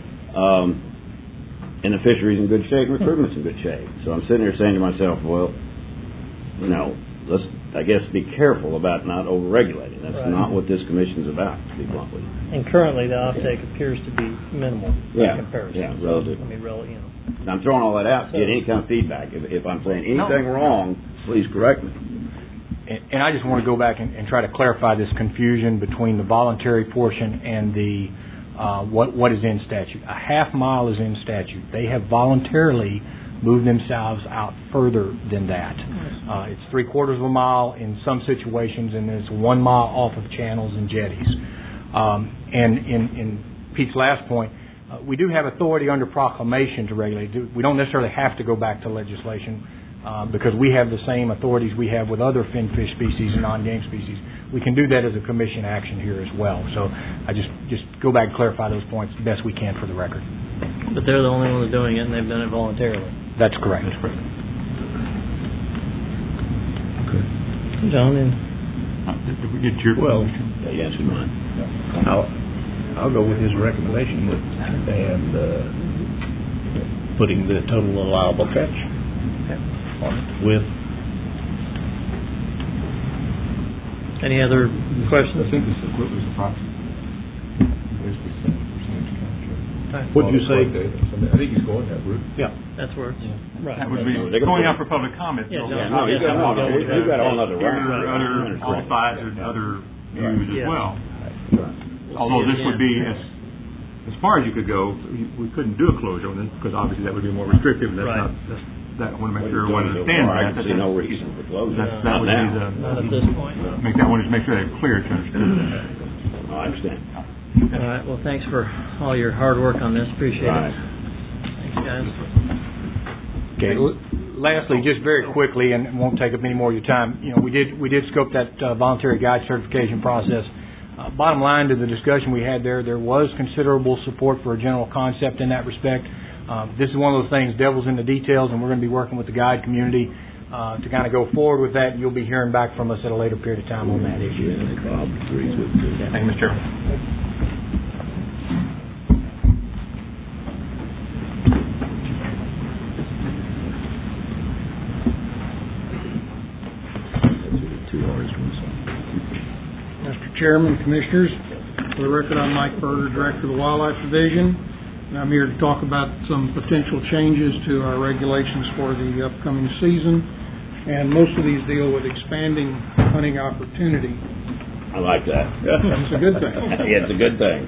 And the fishery's in good shape, and recruitment's in good shape. So I'm sitting here saying to myself, well, let's, I guess, be careful about not over-regulating. That's not what this commission's about, to be bluntly. And currently, the offtake appears to be minimal in comparison. Yeah, relative. I'm throwing all that out to get any kind of feedback. If I'm saying anything wrong, please correct me. And I just want to go back and try to clarify this confusion between the voluntary portion and the what is in statute. A half mile is in statute. They have voluntarily moved themselves out further than that. It's 3/4 of a mile in some situations, and it's 1 mile off of channels and jetties. And in Pete's last point, we do have authority under proclamation to regulate. We don't necessarily have to go back to legislation because we have the same authorities we have with other fin fish species and non-game species. We can do that as a commission action here as well. So I just go back and clarify those points the best we can for the record. But they're the only ones doing it, and they've done it voluntarily. That's correct. John, and Did we get your Yes, we might. I'll go with his recommendation and putting the total allowable catch on it with. Any other questions? I think this was approximately. What did you say? I think he's going that route. Yeah. That's where it's right. That would be going out for public comment. Yeah, So no, you got a whole other other all sides and other views as well. Although this would be as far as you could go, we couldn't do a closure on it because obviously that would be more restrictive. And that's not. That I want to make sure everyone understands that. I see no reason for closure. That would be not at this point. Make that one just make sure they're clear to understand that. I understand. All right. Well, thanks for all your hard work on this. Appreciate it. Thanks, guys. Okay. Lastly, just very quickly, and it won't take up any more of your time. We did scope that voluntary guide certification process. Bottom line to the discussion we had there was considerable support for a general concept in that respect. This is one of those things, devil's in the details, and we're going to be working with the guide community to kind of go forward with that, and you'll be hearing back from us at a later period of time on that issue. Bob agrees with you. Thank you, Mr. Chairman. Mr. Chairman, Commissioners, for the record, I'm Mike Berger, Director of the Wildlife Division. And I'm here to talk about some potential changes to our regulations for the upcoming season. And most of these deal with expanding hunting opportunity. I like that. It's a good thing. Yeah, it's a good thing.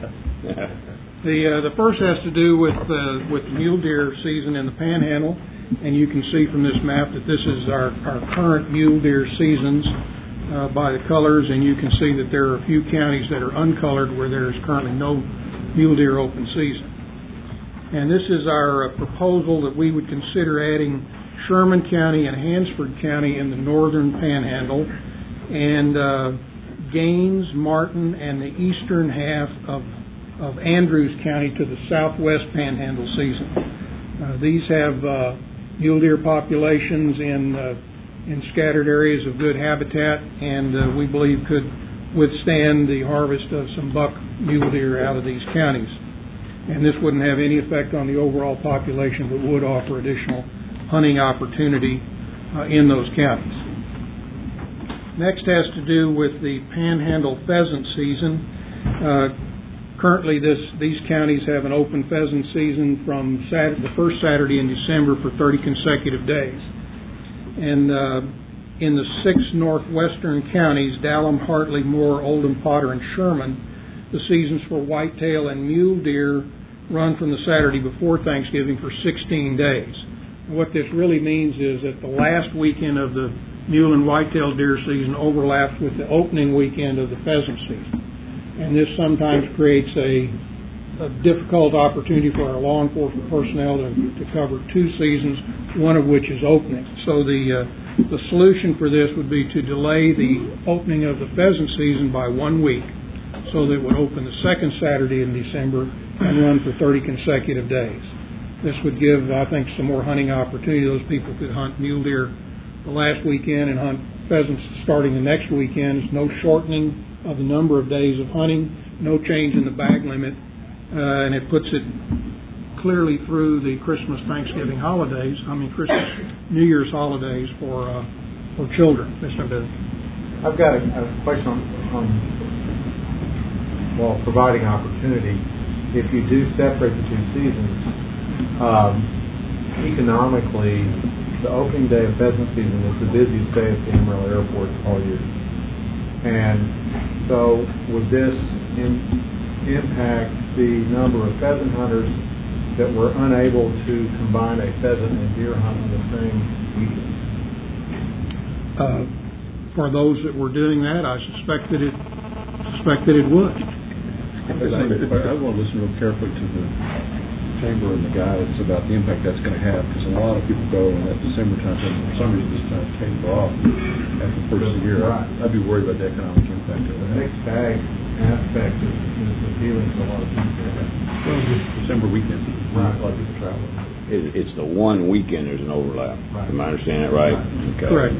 The first has to do with the mule deer season in the Panhandle. And you can see from this map that this is our current mule deer seasons by the colors. And you can see that there are a few counties that are uncolored where there is currently no mule deer open season. And this is our proposal that we would consider adding Sherman County and Hansford County in the northern Panhandle, and Gaines, Martin, and the eastern half of Andrews County to the southwest Panhandle season. These have mule deer populations in scattered areas of good habitat, and we believe could withstand the harvest of some buck mule deer out of these counties. And this wouldn't have any effect on the overall population, but would offer additional hunting opportunity in those counties. Next has to do with the Panhandle pheasant season. Currently, these counties have an open pheasant season from the first Saturday in December for 30 consecutive days. And in the 6 northwestern counties, Dallam, Hartley, Moore, Oldham, Potter, and Sherman, the seasons for whitetail and mule deer run from the Saturday before Thanksgiving for 16 days. And what this really means is that the last weekend of the mule and whitetail deer season overlaps with the opening weekend of the pheasant season. And this sometimes creates a difficult opportunity for our law enforcement personnel to cover 2 seasons, one of which is opening. So the solution for this would be to delay the opening of the pheasant season by 1 week, so that it would open the second Saturday in December and run for 30 consecutive days. This would give, I think, some more hunting opportunity. Those people could hunt mule deer the last weekend and hunt pheasants starting the next weekend. There's no shortening of the number of days of hunting, no change in the bag limit, and it puts it clearly through the Christmas, Thanksgiving holidays, Christmas, New Year's holidays for children. Mr. Bennett. I've got a question on providing opportunity. If you do separate the two seasons, economically, the opening day of pheasant season is the busiest day at the Amarillo Airport all year. And so would this impact the number of pheasant hunters that were unable to combine a pheasant and deer hunt on the same weekend? For those that were doing that, I suspect that it would. I want to listen real carefully to the chamber and the guidance about the impact that's going to have, because a lot of people go in that December time, and for some reason this time taper off after the first of the year. Right. I'd be worried about the economic impact of The that. mixed bag aspect is appealing to a lot of people. Well, just December weekend, Right. a lot of people travel. It's the one weekend there's an overlap. Right. Am I understanding that right? Okay. Correct.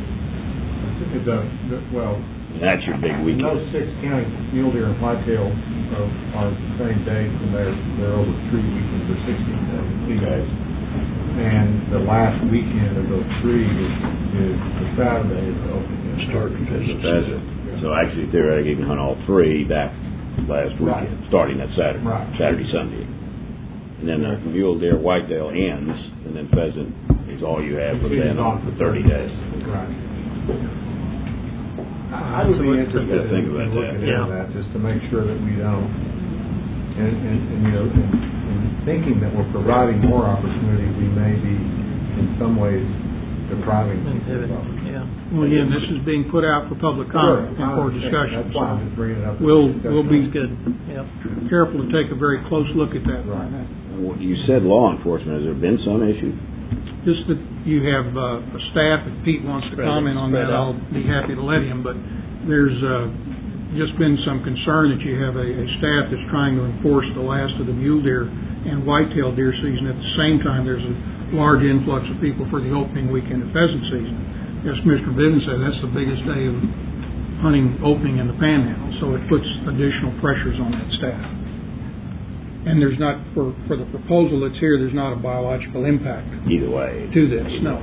That's your big weekend. Those 6 counties, mule deer and whitetail, are the same dates, and they're over 3 weekends or 16 days. And the last weekend of those 3 is the Saturday is the opening. So actually, theoretically, you can hunt all 3 that last weekend, Right. starting that Saturday, Right. Saturday, Sunday. And then the mule deer, whitetail ends, and then pheasant is all you have for then on for 30 days. Right. I would be interested You gotta think in about looking that. into that, just to make sure that we don't, and thinking that we're providing more opportunity, we may be in some ways depriving people of opportunity. Well, again, this is being put out for public comment and for discussion. That's why I'm just bringing it up. We'll be Good. careful to take a very close look at that. Right. Well, you said law enforcement. Has there been some issue? Just that you have a staff, if Pete wants to comment on that, I'll be happy to let him, but there's just been some concern that you have a staff that's trying to enforce the last of the mule deer and whitetail deer season. At the same time, there's a large influx of people for the opening weekend of pheasant season. As Mr. Bivens said, that's the biggest day of hunting opening in the Panhandle, so it puts additional pressures on that staff. And there's not, for the proposal that's here, there's not a biological impact Either way. to this, no.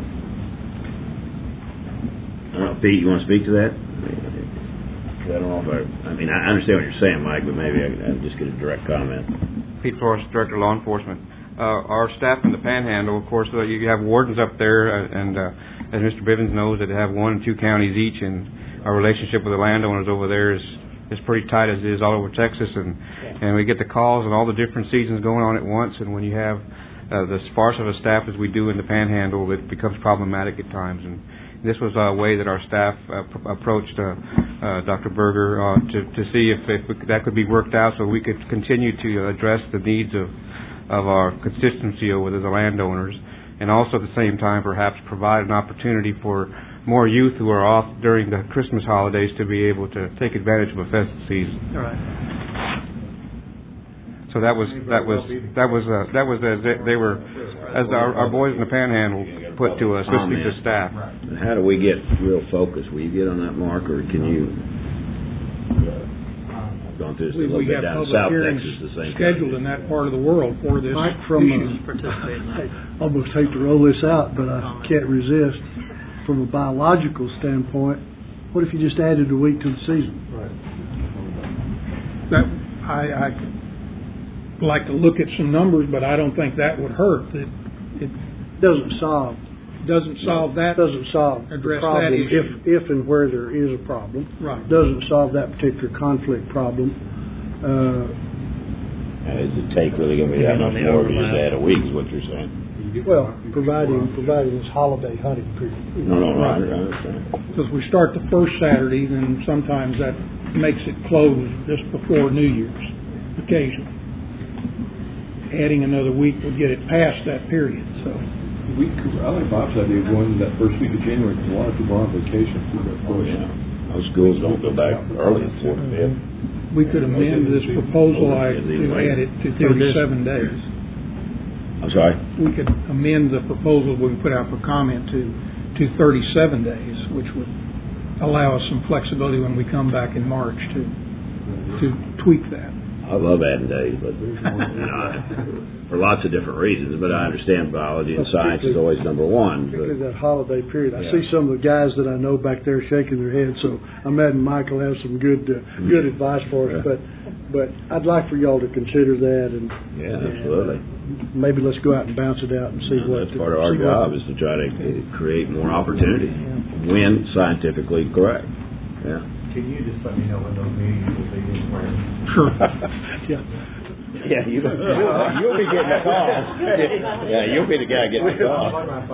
Pete, you want to speak to that? I don't know if I understand what you're saying, Mike, but maybe I can just get a direct comment. Pete Flores, Director of Law Enforcement. Our staff in the Panhandle, of course, you have wardens up there, and as Mr. Bivens knows, that have 1 and 2 counties each, and our relationship with the landowners over there is pretty tight as it is all over Texas, and we get the calls and all the different seasons going on at once, and when you have the sparse of a staff as we do in the Panhandle, it becomes problematic at times. And this was a way that our staff approached Dr. Berger to see if that could be worked out, so we could continue to address the needs of our consistency over the landowners, and also at the same time perhaps provide an opportunity for more youth who are off during the Christmas holidays to be able to take advantage of a pheasant season. All right. So that was they were, as our boys in the Panhandle put to us, listening to staff. How do we get real focus? Will you get on that, Mark, or can you? Gone through this a little We bit have down in public South hearings Texas, the same scheduled in that part of the world for this Mike, issue. I almost hate to roll this out, but I can't resist. From a biological standpoint, what if you just added a week to the season? That I like to look at some numbers, but I don't think that would hurt. It doesn't solve that. Doesn't solve the Address problem that issue. if and where there is a problem. Right. Doesn't solve that particular conflict problem. Is the take really going to be that much more if you just add a week? Is what you're saying? Well, providing this holiday hunting period. No, I understand. Because we start the first Saturday, then sometimes that makes it close just before New Year's, occasionally. Adding another week would get it past that period. So I like Bob's idea of going that first week of January, because a lot of people are on vacation through that first. Most schools don't go back early, 4th, 5th. we could amend this proposal to add it to 37 days. I'm sorry? We could amend the proposal we put out for comment to 37 days, which would allow us some flexibility when we come back in March to tweak that. I love adding days, but for lots of different reasons. But I understand biology and science is always number one. Particularly that holiday period. I see some of the guys that I know back there shaking their heads, so I imagine Mike will have some good advice for us. But I'd like for y'all to consider that, and absolutely. Maybe let's go out and bounce it out and see what. That's part of our job is to try to create more opportunity when scientifically correct. Yeah. Can you just let me know when those meetings will be anywhere? Sure. Yeah, you'll be getting a call. Yeah, you'll be the guy getting the call.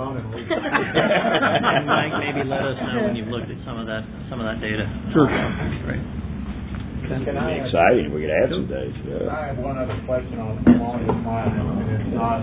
And Mike, maybe let us know when you've looked at some of that data. Sure. Great. It'd be exciting. We could add some days. Yeah. I have one other question along this line, and it's not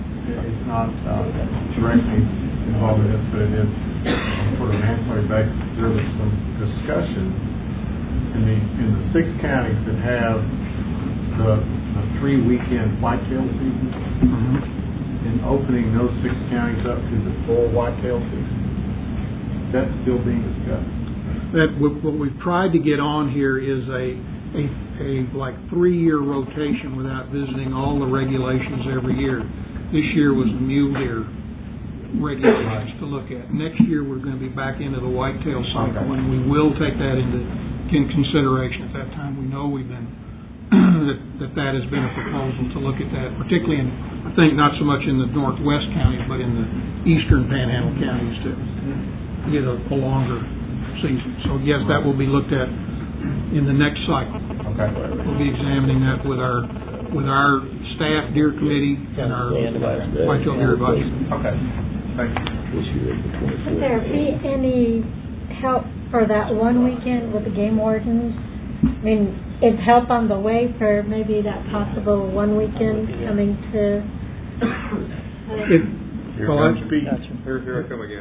directly involved in this, but it is sort of an ancillary basis. There was some discussion in the 6 counties that have the 3 weekend whitetail season, and opening those 6 counties up to the full whitetail season. That's still being discussed. What we've tried to get on here is a 3-year rotation without visiting all the regulations every year. This year was the mule deer regulations to look at. Next year we're going to be back into the whitetail cycle, and we will take that into consideration. At that time, we know we've been that has been a proposal to look at that, particularly in, I think, not so much in the northwest counties, but in the eastern panhandle counties to get a longer season. So yes, that will be looked at in the next cycle. Okay. We'll be examining that with our staff deer committee and our whitetail deer advisory. Okay. Thank you. Would there be any help for that one weekend with the game wardens? I mean, is help on the way for maybe that possible one weekend coming to? Here I come again.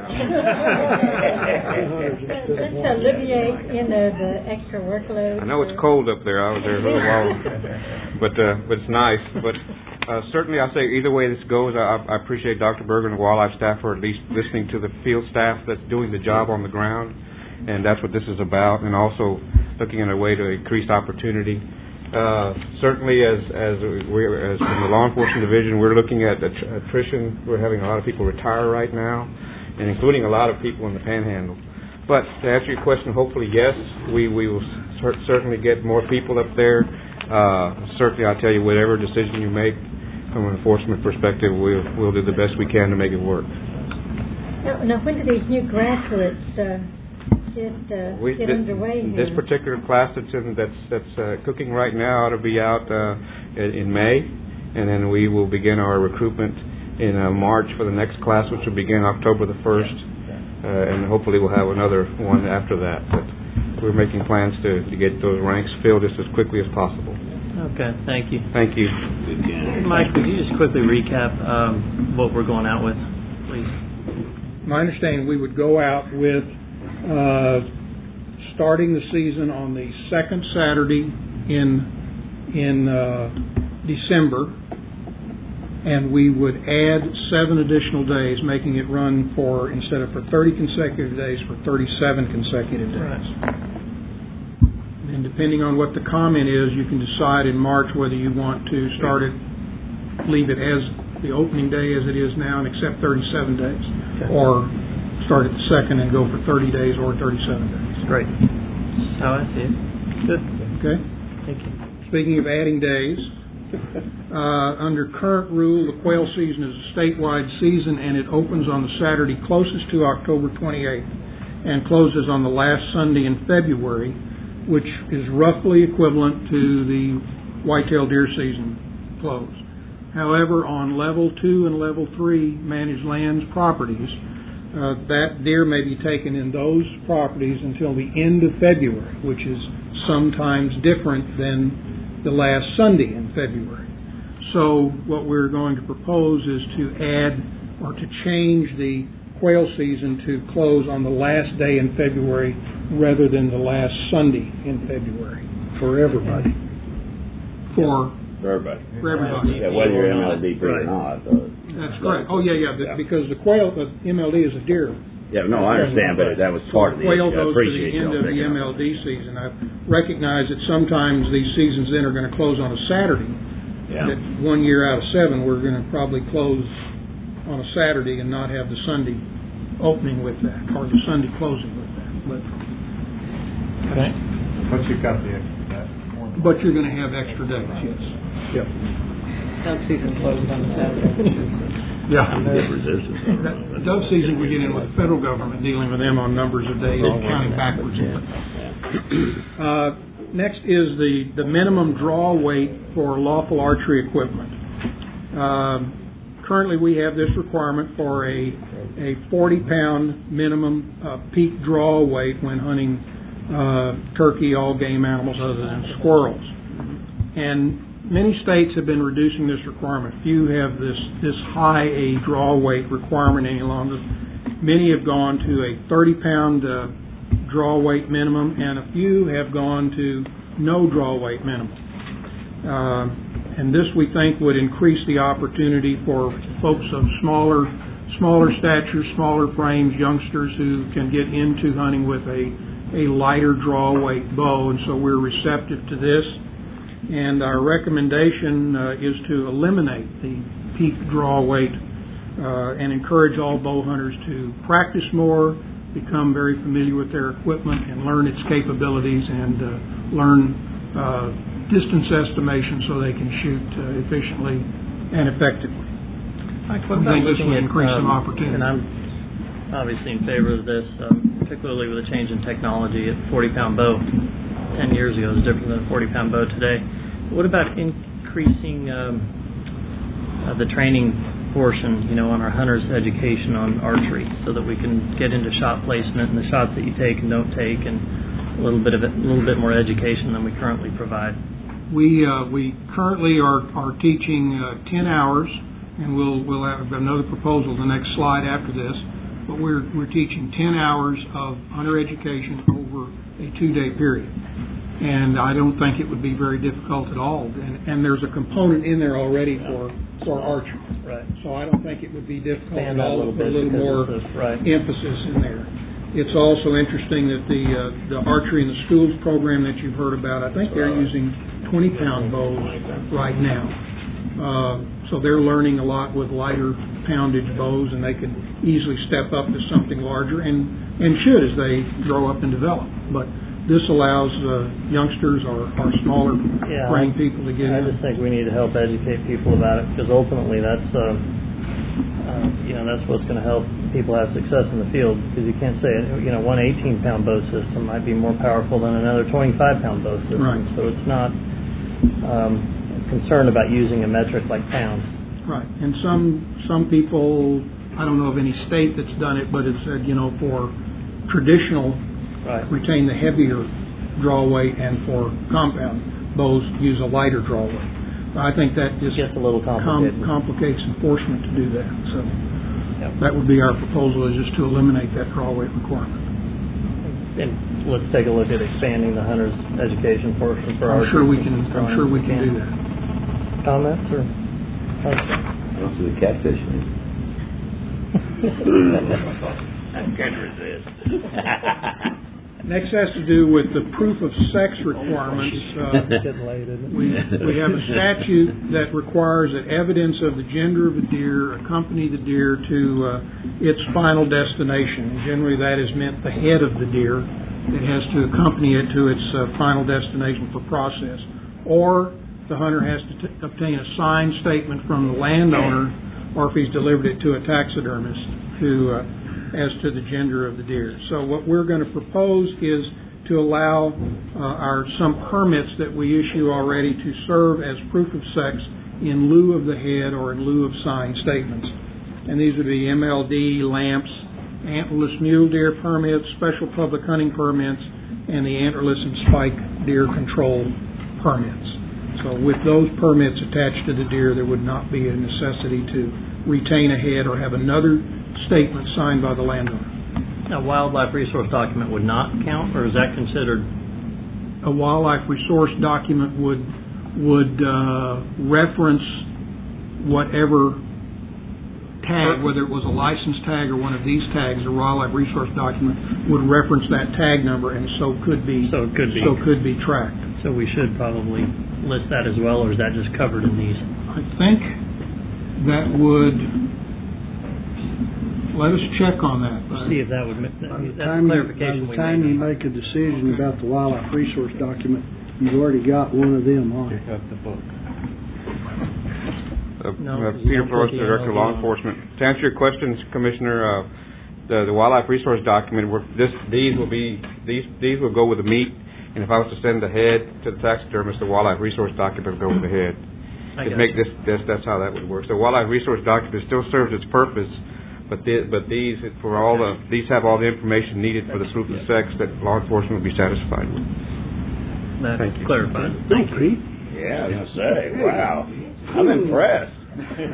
Just to alleviate, the extra workload. I know it's cold up there. I was there a little while, but it's nice. But certainly, I say either way this goes, I appreciate Dr. Berger and the wildlife staff for at least listening to the field staff that's doing the job on the ground, and that's what this is about. And also looking at a way to increase opportunity. Certainly, as from the law enforcement division, we're looking at attrition. We're having a lot of people retire right now, and including a lot of people in the Panhandle. But to answer your question, hopefully, yes, we will certainly get more people up there. Certainly, I'll tell you, whatever decision you make from an enforcement perspective, we'll do the best we can to make it work. Now when do these new graduates get underway here? This particular class that's cooking right now ought to be out in May, and then we will begin our recruitment in March for the next class, which will begin October the 1st, and hopefully we'll have another one after that. But we're making plans to get those ranks filled just as quickly as possible. Okay, thank you. Thank you. Mike, could you just quickly recap what we're going out with, please? My understanding, we would go out with starting the season on the second Saturday in December, and we would add 7 additional days, making it run for, instead of for 30 consecutive days, for 37 consecutive days. And depending on what the comment is, you can decide in March whether you want to leave it as the opening day as it is now and accept 37 days, or start at the second and go for 30 days or 37 days. Great. That's how I see it. Good. Okay. Thank you. Speaking of adding days, under current rule, the quail season is a statewide season, and it opens on the Saturday closest to October 28th and closes on the last Sunday in February, which is roughly equivalent to the whitetail deer season close. However, on Level 2 and Level 3 managed lands properties, that deer may be taken in those properties until the end of February, which is sometimes different than the last Sunday in February. So what we're going to propose is to add or to change the quail season to close on the last day in February rather than the last Sunday in February. For everybody. For For everybody. For everybody. Yeah, whether you're MLD free or not. That's correct. Oh, yeah, because the quail, the MLD is a deer. Yeah, no, I understand, but that was part of the Quail issue. I goes to appreciate the end y'all of the picking up. MLD season. I recognize that sometimes these seasons then are going to close on a Saturday. Yeah. That 1 year out of 7, we're going to probably close on a Saturday and not have the Sunday opening with that, or the Sunday closing with that. Okay. But you've got the, But you're going to have extra days, yes. Yep. Dove season closed on Saturday. Yeah. Get resistance. Dove season, we get in with the federal government, dealing with them on numbers of days and counting backwards. Next is the minimum draw weight for lawful archery equipment. Currently, we have this requirement for a 40-pound minimum peak draw weight when hunting turkey, all game animals other than squirrels. And many states have been reducing this requirement. Few have this high a draw weight requirement any longer. Many have gone to a 30-pound draw weight minimum, and a few have gone to no draw weight minimum. And this, we think, would increase the opportunity for folks of smaller stature, smaller frames, youngsters who can get into hunting with a lighter draw weight bow, and so we're receptive to this. And our recommendation is to eliminate the peak draw weight and encourage all bow hunters to practice more, become very familiar with their equipment, and learn its capabilities, and learn distance estimation so they can shoot efficiently and effectively. Mike, what about this looking will at, increase some opportunity. and I'm obviously in favor of this, particularly with a change in technology. A 40-pound bow 10 years ago is different than a 40-pound bow today. What about increasing the training portion, on our hunters' education on archery, so that we can get into shot placement and the shots that you take and don't take, and a little bit more education than we currently provide? We currently are teaching 10 hours, and we'll have another proposal the next slide after this. But we're teaching 10 hours of hunter education over a 2-day period. And I don't think it would be very difficult at all. And there's a component in there already for archery. Right. So I don't think it would be difficult at all to put a little more emphasis in there. It's also interesting that the archery in the schools program that you've heard about, I think they're using 20-pound bows right now. So they're learning a lot with lighter poundage bows, and they could easily step up to something larger, and should as they grow up and develop. But this allows youngsters or smaller frame people to get in. I just think we need to help educate people about it, because ultimately that's what's going to help people have success in the field. Because you can't say one 18-pound bow system might be more powerful than another 25-pound bow system. Right. So it's not concerned about using a metric like pounds. Right. And some people, I don't know of any state that's done it, but it's said for traditional. Right. Retain the heavier draw weight, and for compound bows use a lighter draw weight. I think that just gets a little complicated. Complicates enforcement to do that. So that would be our proposal, is just to eliminate that draw weight requirement. And let's take a look at expanding the hunter's education portion for I'm sure we can do that. Comments or? Most of the catfishing. I can't resist. Next has to do with the proof of sex requirements. We have a statute that requires that evidence of the gender of a deer accompany the deer to its final destination. And generally that is meant the head of the deer. It has to accompany it to its final destination for process. Or the hunter has to obtain a signed statement from the landowner, or if he's delivered it to a taxidermist, as to the gender of the deer. So what we're going to propose is to allow some permits that we issue already to serve as proof of sex in lieu of the head or in lieu of signed statements. And these would be MLD, lamps, antlerless mule deer permits, special public hunting permits, and the antlerless and spike deer control permits. So with those permits attached to the deer, there would not be a necessity to retain a head or have another statement signed by the landowner. A wildlife resource document would not count, or is that considered? A wildlife resource document would would reference whatever tag, whether it was a license tag or one of these tags, a wildlife resource document would reference that tag number, and so could be tracked. So we should probably list that as well, or is that just covered in these? I think that would, let us check on that. See if that would, that's clarification. By the time you make a decision about the wildlife resource document, you've already got one of them on it. Got the book. Peter Flores, Director of Law Enforcement. To answer your questions, Commissioner, the wildlife resource document, these will go with the meat, and if I was to send the head to the taxidermist, the wildlife resource document will go with the head. That's how that would work. So the wildlife resource document still serves its purpose, but these have all the information needed for the proof of sex that law enforcement would be satisfied with. That's clarified. Thank you. Yeah, I was going to say, wow, I'm impressed. Here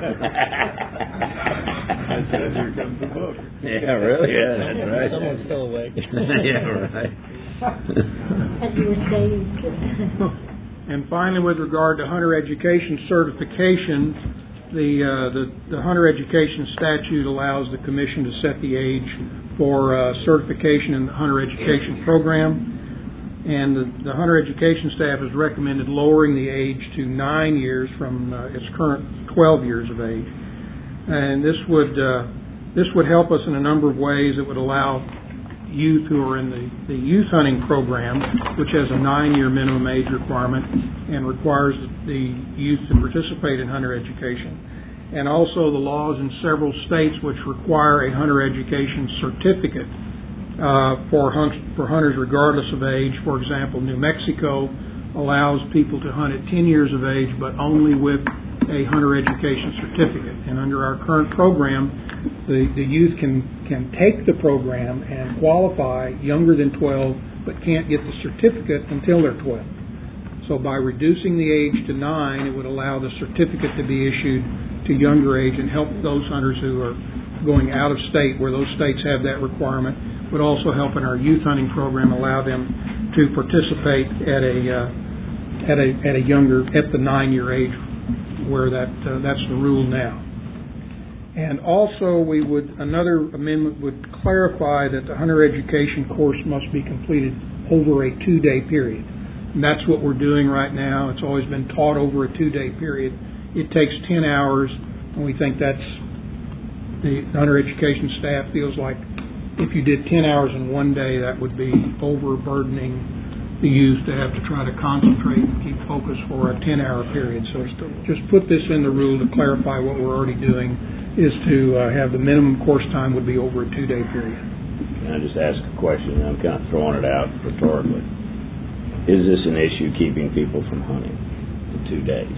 comes the book. Yeah, really? Yeah, that's right. Someone's still awake. Yeah, right. As you were saying. And finally, with regard to hunter education certification, the hunter education statute allows the commission to set the age for certification in the hunter education program. And the hunter education staff has recommended lowering the age to 9 years from its current 12 years of age. And this would help us in a number of ways. It would allow youth who are in the youth hunting program, which has a 9-year minimum age requirement and requires the youth to participate in hunter education. And also the laws in several states which require a hunter education certificate for hunters regardless of age. For example, New Mexico allows people to hunt at 10 years of age, but only with a hunter education certificate. And under our current program, the youth can take the program and qualify younger than 12, but can't get the certificate until they're 12. So by reducing the age to 9, it would allow the certificate to be issued to younger age and help those hunters who are going out of state where those states have that requirement. Would also help in our youth hunting program, allow them to participate at the 9-year age, where that's the rule now. And also, another amendment would clarify that the hunter education course must be completed over a 2-day period. And that's what we're doing right now. It's always been taught over a 2-day period. It takes 10 hours, and we think the hunter education staff feels like if you did 10 hours in one day, that would be overburdening the youth to have to try to concentrate and keep focus for a 10-hour period. So just put this in the rule to clarify what we're already doing, is to have the minimum course time would be over a 2-day period. Can I just ask a question? I'm kind of throwing it out rhetorically. Is this an issue keeping people from hunting for 2 days?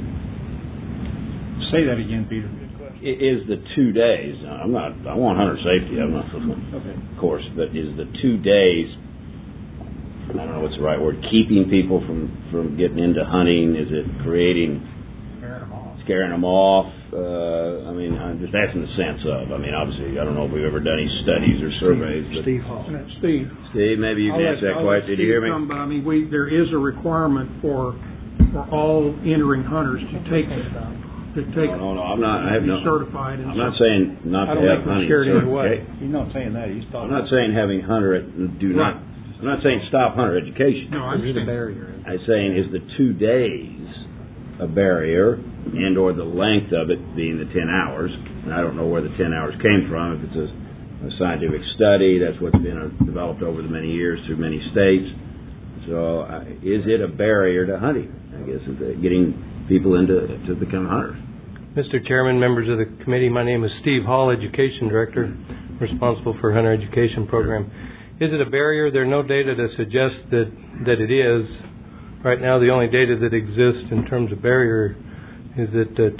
Say that again, Peter. Is the 2 days, I want hunter safety, I'm not, of course, but is the 2 days, I don't know what's the right word, keeping people from getting into hunting? Is it creating, scaring them off? I'm just asking the sense of, obviously, I don't know if we've ever done any studies or surveys. Steve Hall. Steve, maybe you can answer that question. Did you hear me? There is a requirement for all entering hunters to take No, I'm not. I have no. Certified. I'm not saying not to have hunting certification. He's not saying that. He's talking. I'm not saying having hunter not. I'm not saying stop hunter education. No, I understand. The barrier. I'm saying is the 2 days a barrier, and or the length of it being the 10 hours. And I don't know where the 10 hours came from. If it's a scientific study, that's what's been developed over the many years through many states. So is it a barrier to hunting? I guess getting people to become hunters. Mr. Chairman, members of the committee, my name is Steve Hall, Education Director, responsible for Hunter Education Program. Is it a barrier? There are no data to suggest that it is. Right now, the only data that exists in terms of barrier is that 2%.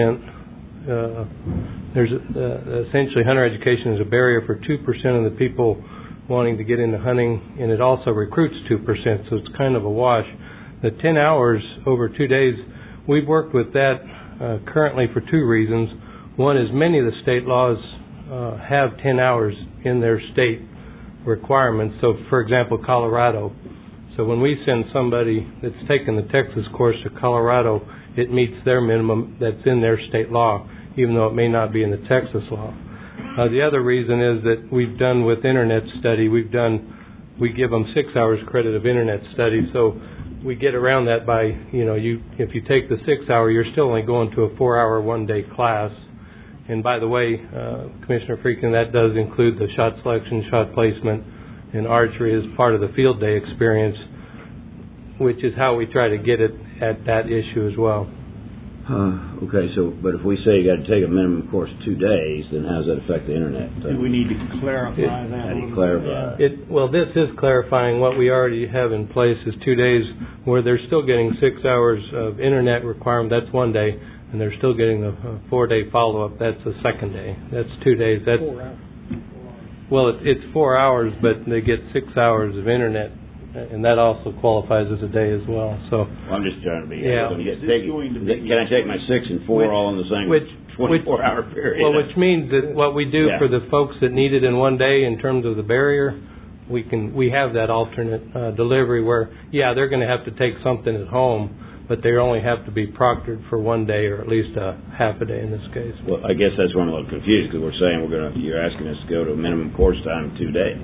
There's essentially hunter education is a barrier for 2% of the people wanting to get into hunting, and it also recruits 2%, so it's kind of a wash. The 10 hours over 2 days, we've worked with that currently for 2 reasons. One is many of the state laws have 10 hours in their state requirements. So, for example, Colorado So when we send somebody that's taken the Texas course to Colorado, it meets their minimum that's in their state law, even though it may not be in the Texas law. The other reason is that we've done with internet study, we give them 6 hours credit of internet study, so we get around that by, if you take the 6 hour, you're still only going to a 4 hour one-day class. And by the way, Commissioner Friedkin, that does include the shot selection, shot placement, and archery as part of the field day experience, which is how we try to get it at that issue as well. Okay, but if we say you got to take a minimum course 2 days, then how does that affect the internet? Do we need to clarify that? How do you clarify? Well, this is clarifying what we already have in place is 2 days where they're still getting 6 hours of internet requirement. That's 1 day, and they're still getting the 4-day follow-up. That's the second day. That's 2 days. That's 4 hours. Well, it's 4 hours, but they get 6 hours of internet, and that also qualifies as a day as well. So I'm just trying to be. Yeah. Can I take my 6 and 4 all in the same 24-hour period? Well, which means that what we do for the folks that need it in 1 day in terms of the barrier, we have that alternate delivery where they're going to have to take something at home, but they only have to be proctored for 1 day or at least a half a day in this case. Well, I guess that's where I'm a little confused because we're saying you're asking us to go to a minimum course time of 2 days.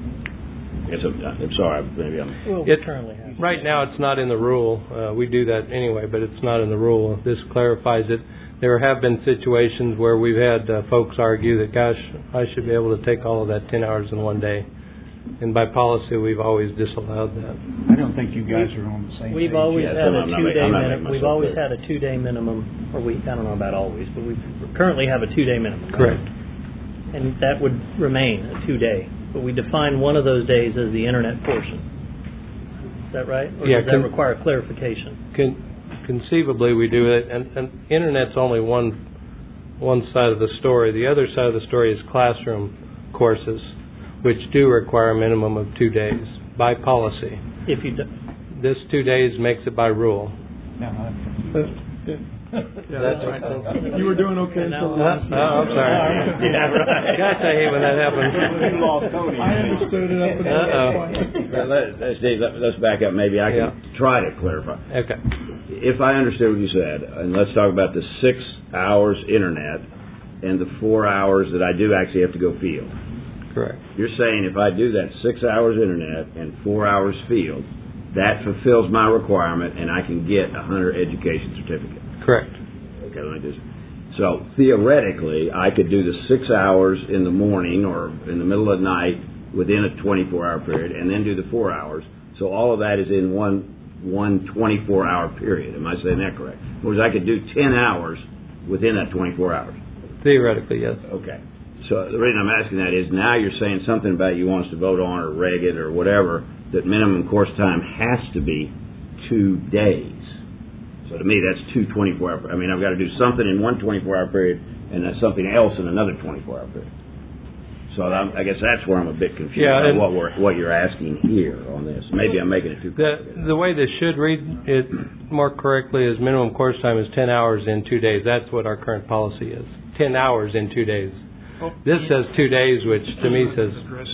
I'm sorry, maybe I'm... Well, we currently have. Right now it's not in the rule. We do that anyway, but it's not in the rule. This clarifies it. There have been situations where we've had folks argue that, gosh, I should be able to take all of that 10 hours in 1 day. And by policy, we've always disallowed that. I don't think you guys are on the same page. We've always had a 2-day minimum. We've always clear. had a 2-day minimum, or I don't know about always, but we currently have a 2-day minimum. Correct. And that would remain a 2-day. But we define one of those days as the internet portion. Is that right? Or does that require clarification? Conceivably, we do it, and internet's only one side of the story. The other side of the story is classroom courses, which do require a minimum of 2 days by policy. This 2 days makes it by rule. That's right. You were doing okay until the last minute. I'm sorry. Yeah, right. Gosh, I hate when that happens. I understood it up until Let's back up. Maybe I can try to clarify. Okay. If I understood what you said, and let's talk about the 6 hours internet and the 4 hours that I do actually have to go field. Correct. You're saying if I do that 6 hours internet and 4 hours field, that fulfills my requirement and I can get a hunter education certificate. Correct. Okay, let me just. So theoretically, I could do the 6 hours in the morning or in the middle of the night within a 24-hour period, and then do the 4 hours. So all of that is in one 24-hour period. Am I saying that correct? Whereas I could do 10 hours within that 24 hours. Theoretically, yes. Okay. So the reason I'm asking that is now you're saying something about you want us to vote on or reg it or whatever, that minimum course time has to be 2 days. So to me, that's 2 24-hour. I mean, I've got to do something in one 24-hour period and then something else in another 24-hour period. So I guess that's where I'm a bit confused about what you're asking here on this. Maybe I'm making it too complicated. The way this should read it more correctly is minimum course time is 10 hours in 2 days. That's what our current policy is. 10 hours in 2 days. This says 2 days, which to me says,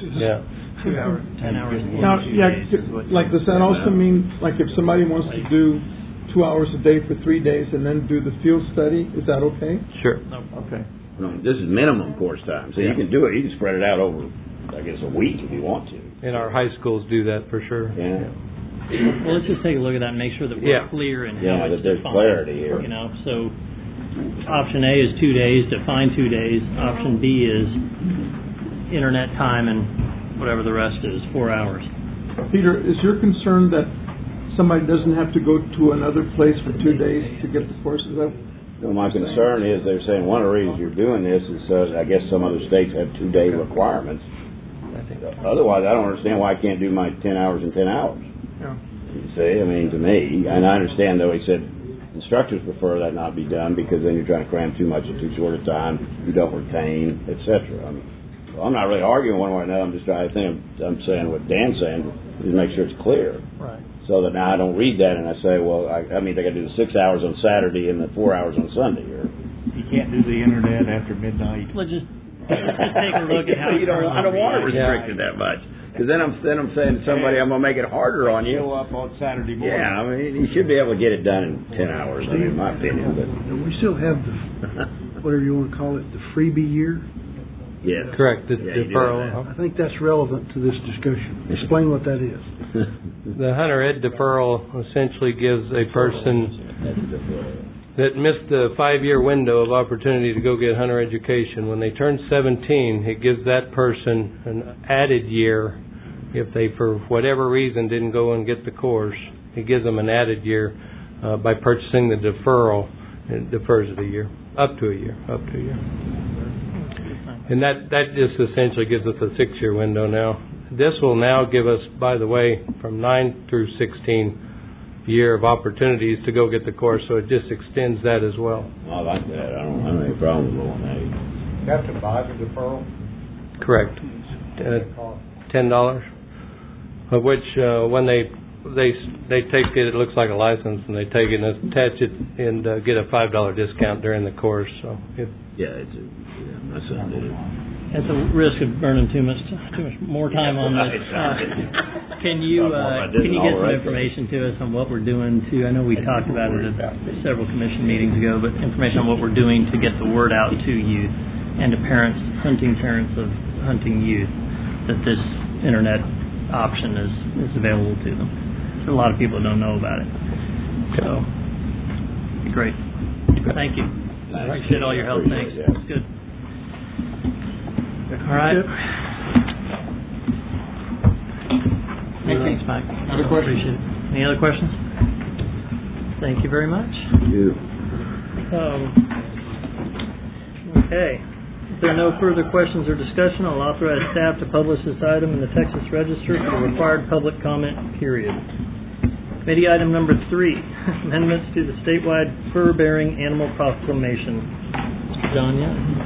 2 hours, 10 hours. Now, like, does that also mean, like, if somebody wants to do 2 hours a day for 3 days and then do the field study, is that okay? Sure. Okay. No, this is minimum course time, so you can do it. You can spread it out over, I guess, a week if you want to. And our high schools do that for sure. Yeah. Well, let's just take a look at that and make sure that we're clear in how it's that there's defined. Clarity here. So option A is 2 days, define 2 days. Option B is internet time and whatever the rest is, 4 hours. Peter, is your concern that somebody doesn't have to go to another place for 2 days to get the courses up? No, my concern is they're saying one of the reasons you're doing this is I guess some other states have 2-day requirements. Otherwise, I don't understand why I can't do my 10 hours in 10 hours. Yeah. You see, I mean, to me, and I understand though he said instructors prefer that not be done because then you're trying to cram too much in too short a time, you don't retain, etc. I mean, well, I'm not really arguing one way or another. I'm just trying to think. I'm saying what Dan's saying is make sure it's clear. Right. So that now I don't read that and I say, well, I mean, they got to do the 6 hours on Saturday and the 4 hours on Sunday. Or you can't do the internet after midnight. Let's just take a look at how I don't want to restrict it that much. Because then I'm saying to somebody, I'm going to make it harder on you. Show up on Saturday morning. Yeah, I mean, you should be able to get it done in 10 hours, in my opinion. But We still have the, whatever you want to call it, the freebie year. yes. Correct, the Yeah, you do deferral. have I think that's relevant to this discussion. Explain what that is. The Hunter Ed deferral essentially gives a person that missed the 5-year window of opportunity to go get hunter education. When they turn 17, it gives that person an added year. If they, for whatever reason, didn't go and get the course, it gives them an added year by purchasing the deferral. It defers it a year, up to a year. And that just essentially gives us a 6-year window now. This will now give us, by the way, from 9 through 16 year of opportunities to go get the course, so it just extends that as well. I like that. I don't have any problem with going that. You have to buy the deferral? Correct. $10, of which when they take it, it looks like a license, and they take it and attach it and get a $5 discount during the course. So my son did it. At the risk of burning too much more time on this, can you get some information to us on what we're doing to? I know we talked about it at several commission meetings ago, but information on what we're doing to get the word out to youth and to parents, hunting parents of hunting youth, that this internet option is available to them. So a lot of people don't know about it. So, great. Thank you. Appreciate all your help. Thanks. That's good. All right. Hey, thanks, Mike. I appreciate it. Any other questions? Thank you very much. Thank you. Okay. If there are no further questions or discussion, I'll authorize staff to publish this item in the Texas Register for the required public comment period. Committee item number 3, amendments to the statewide fur-bearing animal proclamation. Mr. John Young.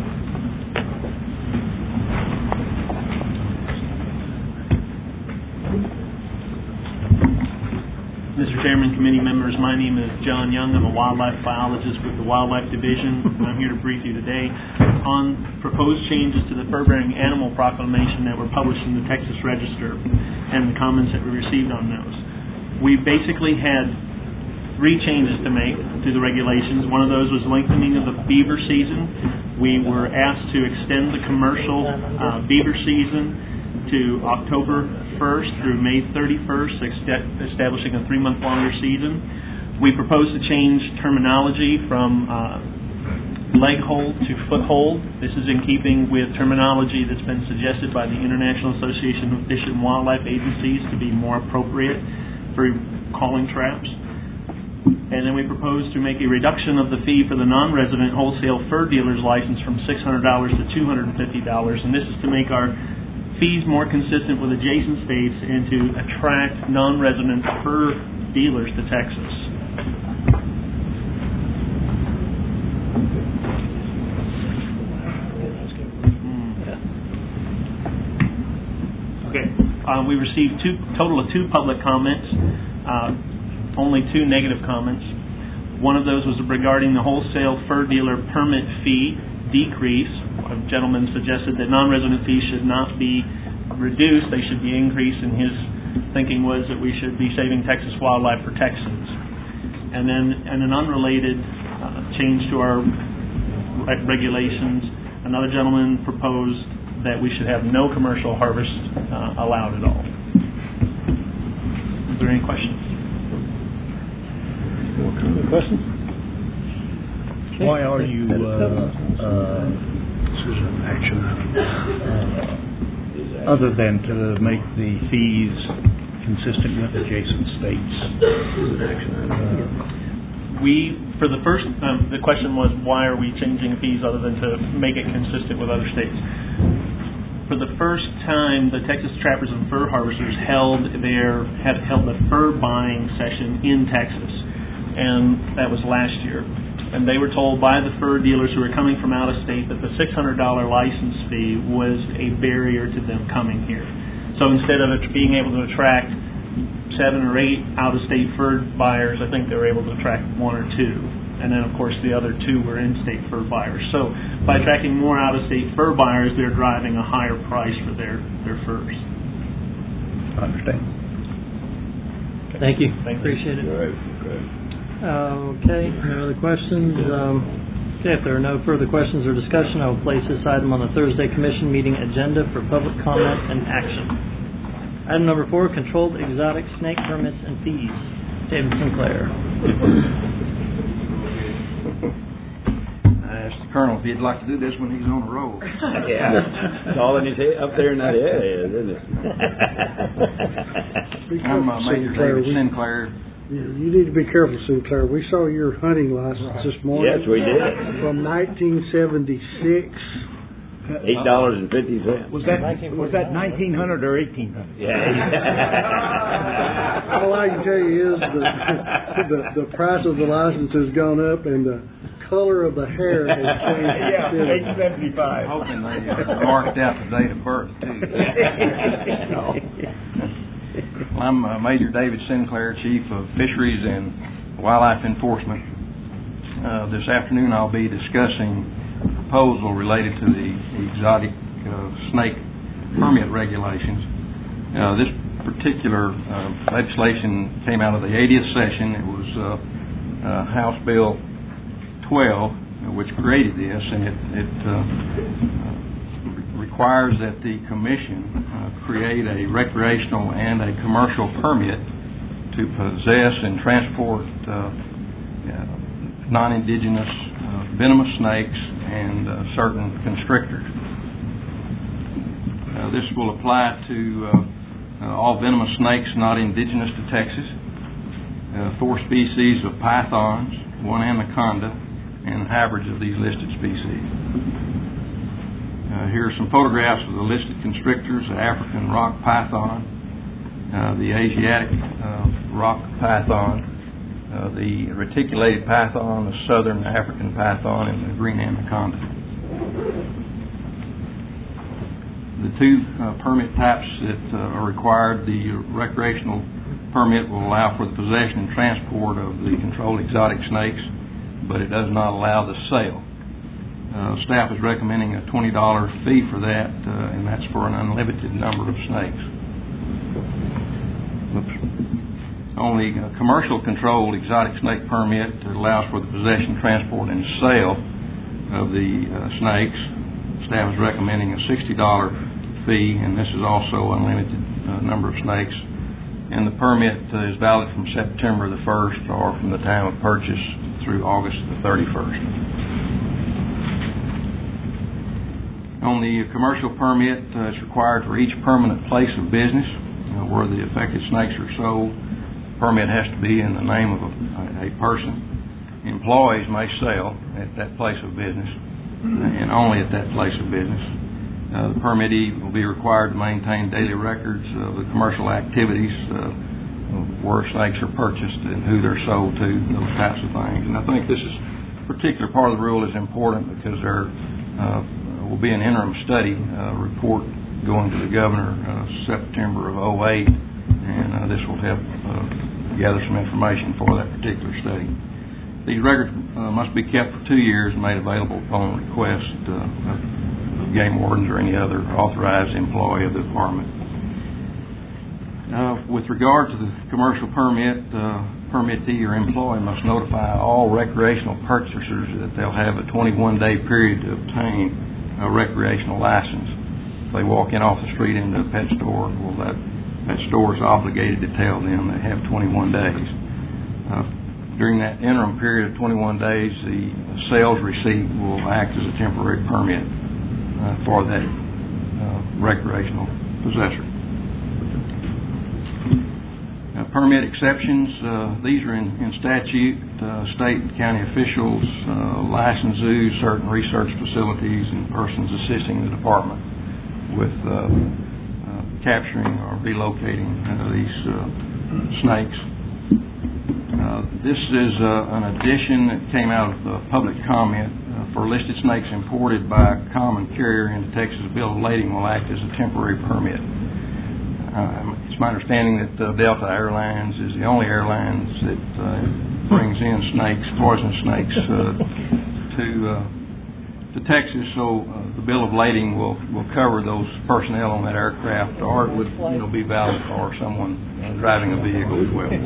Mr. Chairman, committee members, my name is John Young. I'm a wildlife biologist with the Wildlife Division. I'm here to brief you today on proposed changes to the fur-bearing animal proclamation that were published in the Texas Register and the comments that we received on those. We basically had 3 changes to make to the regulations. One of those was lengthening of the beaver season. We were asked to extend the commercial beaver season to October 1st through May 31st, establishing a 3-month longer season. We proposed to change terminology from leg hold to foothold. This is in keeping with terminology that's been suggested by the International Association of Fish and Wildlife Agencies to be more appropriate for calling traps. And then we proposed to make a reduction of the fee for the non-resident wholesale fur dealer's license from $600 to $250, and this is to make our fees more consistent with adjacent states and to attract non-resident fur dealers to Texas. Okay, we received total of 2 public comments, only 2 negative comments. One of those was regarding the wholesale fur dealer permit fee decrease. A gentleman suggested that non-resident fees should not be reduced, they should be increased, and his thinking was that we should be saving Texas wildlife for Texans. And then, in an unrelated change to our regulations, another gentleman proposed that we should have no commercial harvest allowed at all. Is there any questions? Any questions? Okay. Why are you This is an action item. other than to make the fees consistent with adjacent states? For the first, the question was, why are we changing fees other than to make it consistent with other states? For the first time, the Texas Trappers and Fur Harvesters held a fur buying session in Texas, and that was last year. And they were told by the fur dealers who were coming from out of state that the $600 license fee was a barrier to them coming here. So instead of being able to attract 7 or 8 out-of-state fur buyers, I think they were able to attract 1 or 2. and then, of course, the other 2 were in-state fur buyers. So by attracting more out-of-state fur buyers, they're driving a higher price for their furs. I understand. Thank you. Appreciate it. Okay, no other questions? Okay, if there are no further questions or discussion, I will place this item on the Thursday Commission meeting agenda for public comment and action. Item number 4, controlled exotic snake permits and fees. David Sinclair. I asked the Colonel if he'd like to do this when he's on the road. Yeah, it's all in his head, up there in that area, isn't it? I'm Major David Sinclair. You need to be careful, Sinclair. We saw your hunting license this morning. Yes, we did. From 1976. $8.50. Was that 1900 or 1800? Yeah. All I can tell you is the price of the license has gone up and the color of the hair has changed. Yeah, 875. I'm hoping they marked out the date of birth too. Well, I'm Major David Sinclair, Chief of Fisheries and Wildlife Enforcement. This afternoon I'll be discussing a proposal related to the exotic snake permit regulations. This particular legislation came out of the 80th session. It was House Bill 12, which created this, and it requires that the Commission create a recreational and a commercial permit to possess and transport non-indigenous venomous snakes and certain constrictors. This will apply to all venomous snakes not indigenous to Texas, 4 species of pythons, 1 anaconda, and hybrids of these listed species. Here are some photographs of the listed constrictors: the African rock python, the Asiatic rock python, the reticulated python, the southern African python, and the green anaconda. The 2 permit types that are required: the recreational permit will allow for the possession and transport of the controlled exotic snakes, but it does not allow the sale. Staff is recommending a $20 fee for that, and that's for an unlimited number of snakes. Only a commercial controlled exotic snake permit allows for the possession, transport, and sale of the snakes. Staff is recommending a $60 fee, and this is also unlimited number of snakes. And the permit is valid from September the 1st or from the time of purchase through August the 31st. On the commercial permit, it's required for each permanent place of business where the affected snakes are sold. The permit has to be in the name of a person. Employees may sell at that place of business and only at that place of business. The permittee will be required to maintain daily records of the commercial activities, where snakes are purchased and who they're sold to, those types of things. And I think this particular part of the rule is important because there will be an interim study report going to the governor September of 2008, and this will help gather some information for that particular study. These records must be kept for 2 years and made available upon request of game wardens or any other authorized employee of the department. With regard to the commercial permit, permittee or employee must notify all recreational purchasers that they'll have a 21-day period to obtain a recreational license. If they walk in off the street into a pet store, well, that store is obligated to tell them they have 21 days. During that interim period of 21 days, the sales receipt will act as a temporary permit for that recreational possessor. Permit exceptions, these are in statute. State and county officials license zoos, certain research facilities, and persons assisting the department with capturing or relocating these snakes. This is an addition that came out of public comment. For listed snakes imported by a common carrier into Texas, a bill of lading will act as a temporary permit. It's my understanding that Delta Airlines is the only airlines that brings in poisonous snakes to Texas. So the bill of lading will cover those personnel on that aircraft, or it would be valid for someone driving a vehicle as well.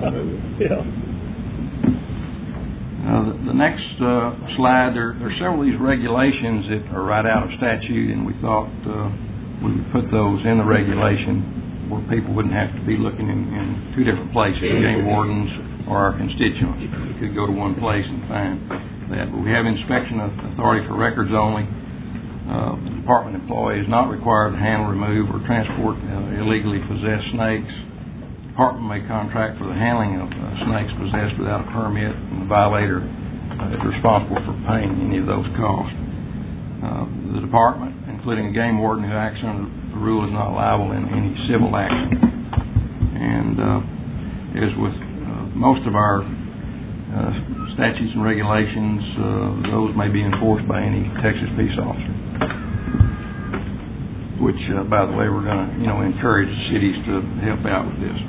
The next slide, there are several of these regulations that are right out of statute, and we thought we would put those in the regulation where people wouldn't have to be looking in two different places, game wardens or our constituents. We could go to one place and find that. But we have inspection authority for records only. The department employee is not required to handle, remove, or transport illegally possessed snakes. The department may contract for the handling of snakes possessed without a permit, and the violator is responsible for paying any of those costs. The department, including a game warden who acts under the rule, is not liable in any civil action. And as with most of our statutes and regulations, those may be enforced by any Texas peace officer. Which, by the way, we're going to, encourage cities to help out with this.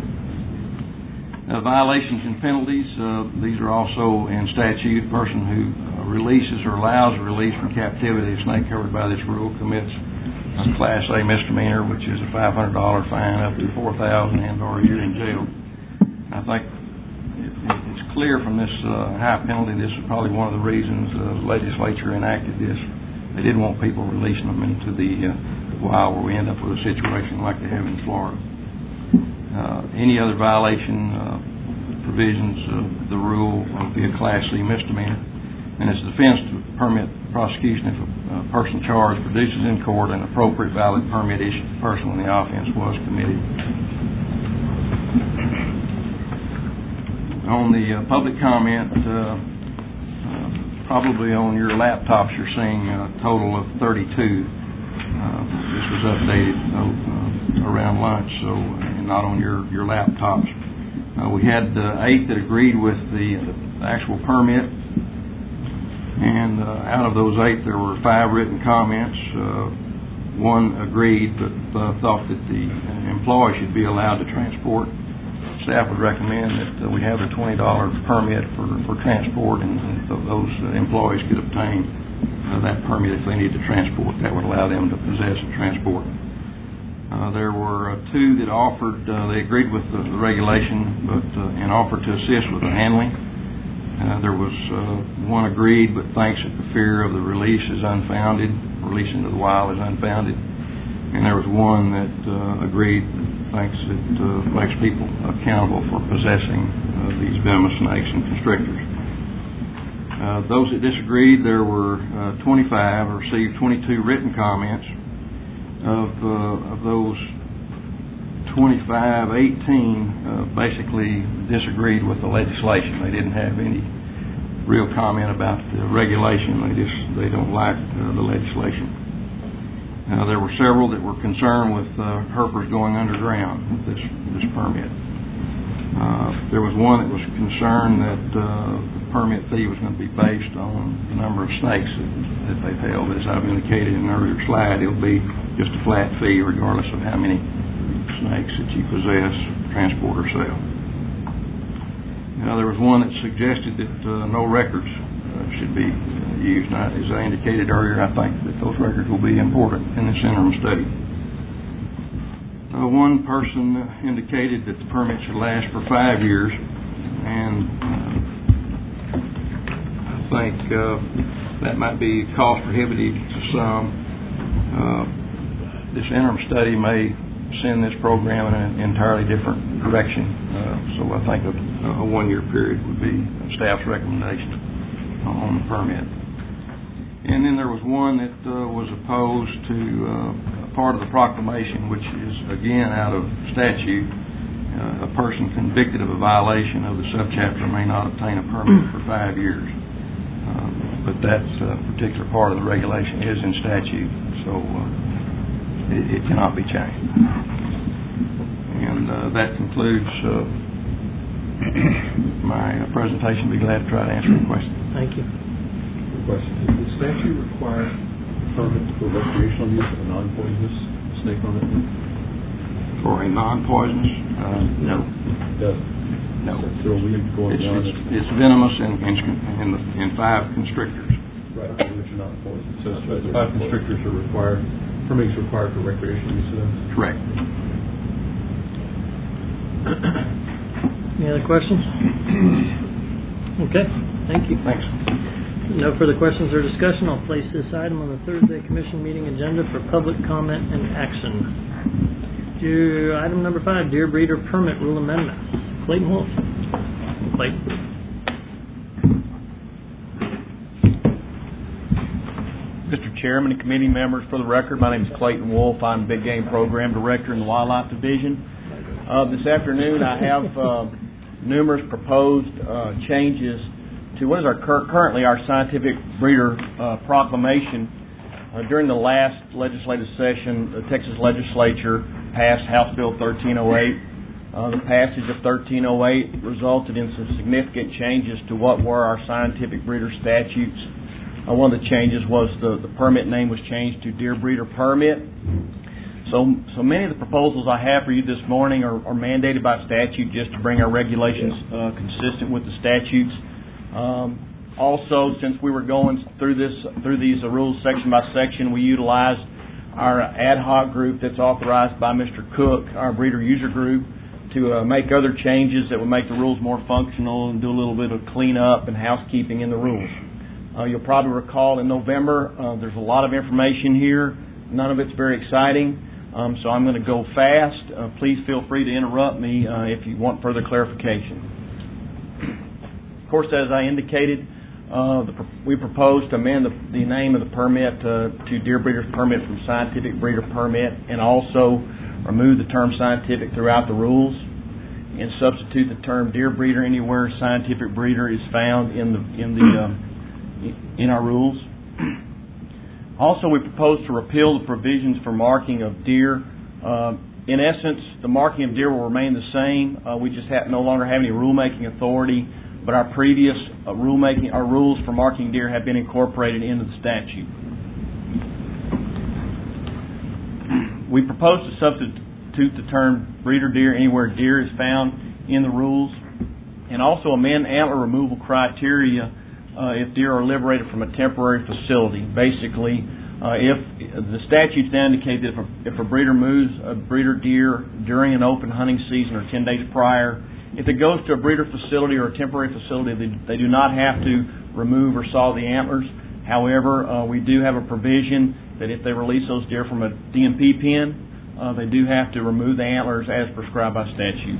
Violations and penalties, these are also in statute. A person who releases or allows a release from captivity of a snake covered by this rule commits a Class A misdemeanor, which is a $500 fine up to $4,000 and/or a year in jail. I think it's clear from this high penalty, this is probably one of the reasons the legislature enacted this. They didn't want people releasing them into the wild, where we end up with a situation like they have in Florida. Any other violation provisions of the rule will be a Class C misdemeanor, and it's a defense to permit prosecution if a person charged produces in court an appropriate valid permit issued to the person when the offense was committed. On the public comment, probably on your laptops you're seeing a total of 32. This was updated around lunch, so not on your laptops. We had 8 that agreed with the actual permit, and out of those 8 there were 5 written comments. 1 agreed but thought that the employee should be allowed to transport. Staff would recommend that we have a $20 permit for transport, and those employees could obtain that permit if they need to transport. That would allow them to possess and transport. There were 2 that offered, they agreed with the regulation, but and offered to assist with the handling. There was 1 agreed, but thinks that the fear of the release is unfounded, release into the wild is unfounded. And there was 1 that agreed, thinks it makes people accountable for possessing these venomous snakes and constrictors. Those that disagreed, there were 25, received 22 written comments. Of those 25, 18 basically disagreed with the legislation. They didn't have any real comment about the regulation. They don't like the legislation. There were several that were concerned with herpers going underground with this permit. There was 1 that was concerned that the permit fee was going to be based on the number of snakes that they've held. As I've indicated in an earlier slide, it'll be just a flat fee regardless of how many snakes that you possess, transport, or sell. There was 1 that suggested that no records should be used. Now, as I indicated earlier, I think that those records will be important in this interim study. 1 person indicated that the permit should last for 5 years, and I think that might be cost prohibitive to some. This interim study may send this program in an entirely different direction, so I think a 1-year period would be staff's recommendation on the permit. And then there was 1 that was opposed to part of the proclamation, which is again out of statute. A person convicted of a violation of the subchapter may not obtain a permit for 5 years. But that particular part of the regulation is in statute, so it cannot be changed. And that concludes my presentation. Be glad to try to answer any questions. Thank you. Question. Does the statute require permits for recreational use of a non-poisonous snake on it? for a non-poisonous? No. Doesn't. No. So we going down it. It's venomous in 5 constrictors. Right, which are not poisonous. So 5 constrictors are required, permits required for recreational use of them? Correct. Any other questions? Okay, thank you. Thanks. No further questions or discussion. I'll place this item on the Thursday Commission meeting agenda for public comment and action. Item number 5, Deer Breeder Permit Rule Amendments. Clayton Wolf. Clayton. Mr. Chairman and committee members, for the record, my name is Clayton Wolf. I'm Big Game Program Director in the Wildlife Division. This afternoon I have numerous proposed changes to what is currently our scientific breeder proclamation. During the last legislative session, the Texas legislature passed House Bill 1308. The passage of 1308 resulted in some significant changes to what were our scientific breeder statutes. One of the changes was the permit name was changed to Deer Breeder Permit. So many of the proposals I have for you this morning are mandated by statute just to bring our regulations consistent with the statutes. Also, since we were going through these rules section by section, we utilized our ad hoc group that's authorized by Mr. Cook, our breeder user group, to make other changes that would make the rules more functional and do a little bit of cleanup and housekeeping in the rules. You'll probably recall in November there's a lot of information here. None of it's very exciting, so I'm going to go fast. Please feel free to interrupt me if you want further clarification. Of course, as I indicated, we propose to amend the name of the permit to Deer Breeder's Permit from Scientific Breeder Permit, and also remove the term scientific throughout the rules, and substitute the term Deer Breeder anywhere scientific breeder is found in our rules. Also, we propose to repeal the provisions for marking of deer. In essence, the marking of deer will remain the same. We just no longer have any rulemaking authority, but our previous our rules for marking deer have been incorporated into the statute. We propose to substitute the term breeder deer anywhere deer is found in the rules, and also amend antler removal criteria if deer are liberated from a temporary facility. Basically, if the statutes now indicate that if a breeder moves a breeder deer during an open hunting season or 10 days prior, if it goes to a breeder facility or a temporary facility, they do not have to remove or saw the antlers. However, we do have a provision that if they release those deer from a DMP pen, they do have to remove the antlers as prescribed by statute.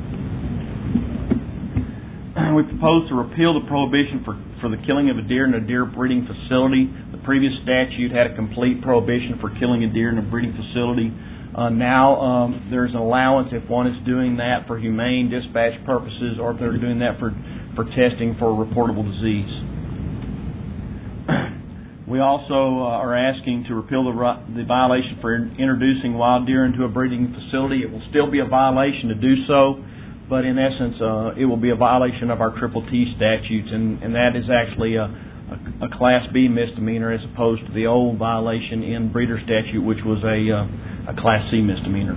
We propose to repeal the prohibition for the killing of a deer in a deer breeding facility. The previous statute had a complete prohibition for killing a deer in a breeding facility. Now there's an allowance if one is doing that for humane dispatch purposes, or if they're doing that for testing for a reportable disease. We also are asking to repeal the violation for introducing wild deer into a breeding facility. It will still be a violation to do so, but in essence, it will be a violation of our Triple T statutes, and that is actually a Class B misdemeanor as opposed to the old violation in breeder statute, which was a Class C misdemeanor.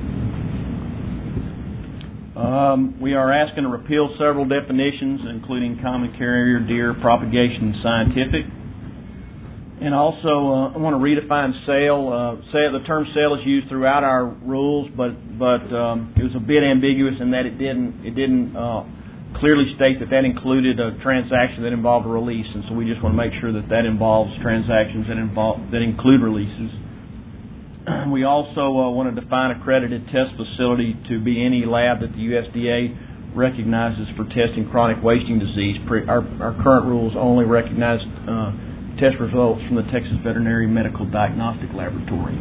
We are asking to repeal several definitions, including common carrier deer, propagation, and scientific. And also, I want to redefine sale. The term sale is used throughout our rules, but it was a bit ambiguous in that it didn't clearly state that included a transaction that involved a release, and so we just want to make sure that involves transactions that include releases. We also want to define accredited test facility to be any lab that the USDA recognizes for testing chronic wasting disease. Our current rules only recognize test results from the Texas Veterinary Medical Diagnostic Laboratory.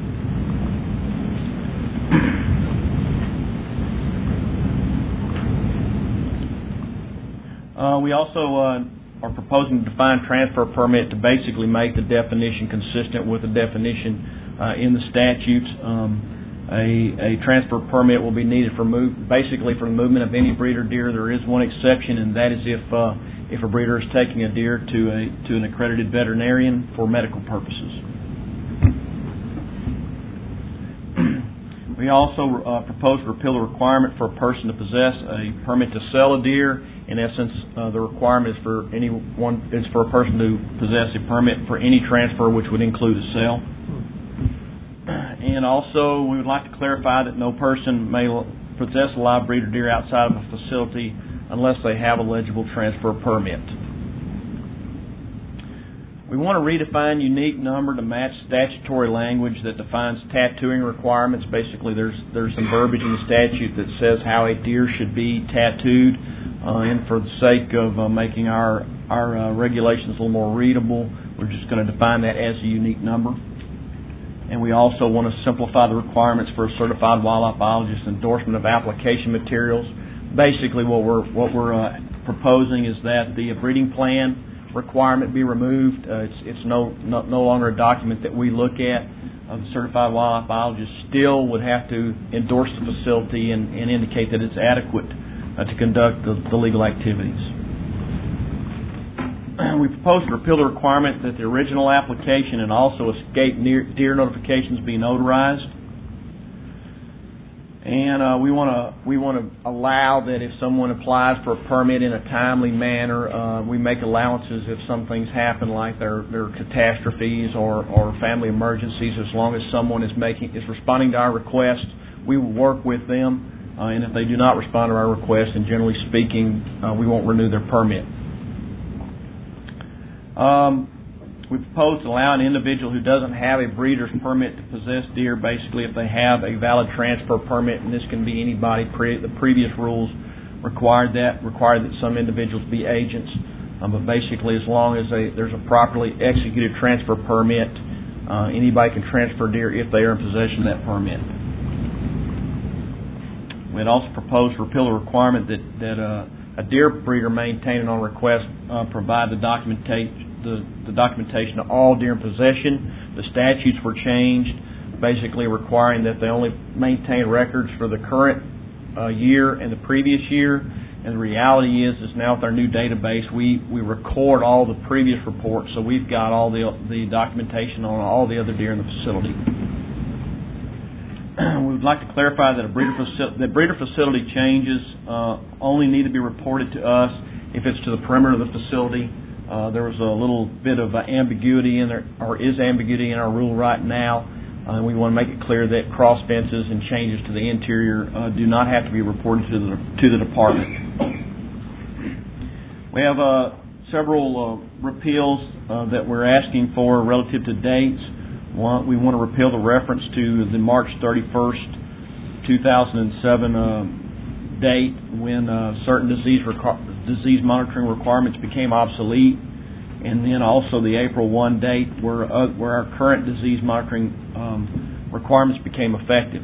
We also are proposing to define transfer permit to basically make the definition consistent with the definition in the statutes. A transfer permit will be needed for the movement of any breeder deer. There is one exception, and that is if a breeder is taking a deer to an accredited veterinarian for medical purposes. We also propose to repeal the requirement for a person to possess a permit to sell a deer. In essence, the requirement is for a person to possess a permit for any transfer, which would include a sale. And also, we would like to clarify that no person may possess a live breeder deer outside of a facility unless they have a legible transfer permit. We want to redefine unique number to match statutory language that defines tattooing requirements. Basically, there's some verbiage in the statute that says how a deer should be tattooed, and for the sake of making our regulations a little more readable, we're just going to define that as a unique number. And we also want to simplify the requirements for a certified wildlife biologist endorsement of application materials. Basically, what we're proposing is that the breeding plan requirement be removed. It's no longer a document that we look at. The certified wildlife biologist still would have to endorse the facility and indicate that it's adequate to conduct the legal activities. We propose to repeal the requirement that the original application and also escape deer notifications be notarized. And we want to allow that if someone applies for a permit in a timely manner, we make allowances if some things happen, like there are catastrophes or family emergencies. As long as someone is responding to our request, we will work with them. And if they do not respond to our request, and generally speaking, we won't renew their permit. We propose to allow an individual who doesn't have a breeder's permit to possess deer, basically if they have a valid transfer permit, and this can be anybody. The previous rules required that some individuals be agents, but basically as long as there's a properly executed transfer permit, anybody can transfer deer if they are in possession of that permit. We'd also propose to repeal the requirement that a deer breeder maintain and on request provide the documentation to all deer in possession. The statutes were changed, basically requiring that they only maintain records for the current year and the previous year. And the reality is now with our new database, we record all the previous reports, so we've got all the documentation on all the other deer in the facility. We would like to clarify that breeder facility changes only need to be reported to us if it's to the perimeter of the facility. There was a little bit of ambiguity in there, or is ambiguity in our rule right now, and we want to make it clear that cross fences and changes to the interior do not have to be reported to the department. We have several repeals that we're asking for relative to dates. We want to repeal the reference to the March 31st, 2007 date when certain disease monitoring requirements became obsolete, and then also the April 1 date where our current disease monitoring requirements became effective.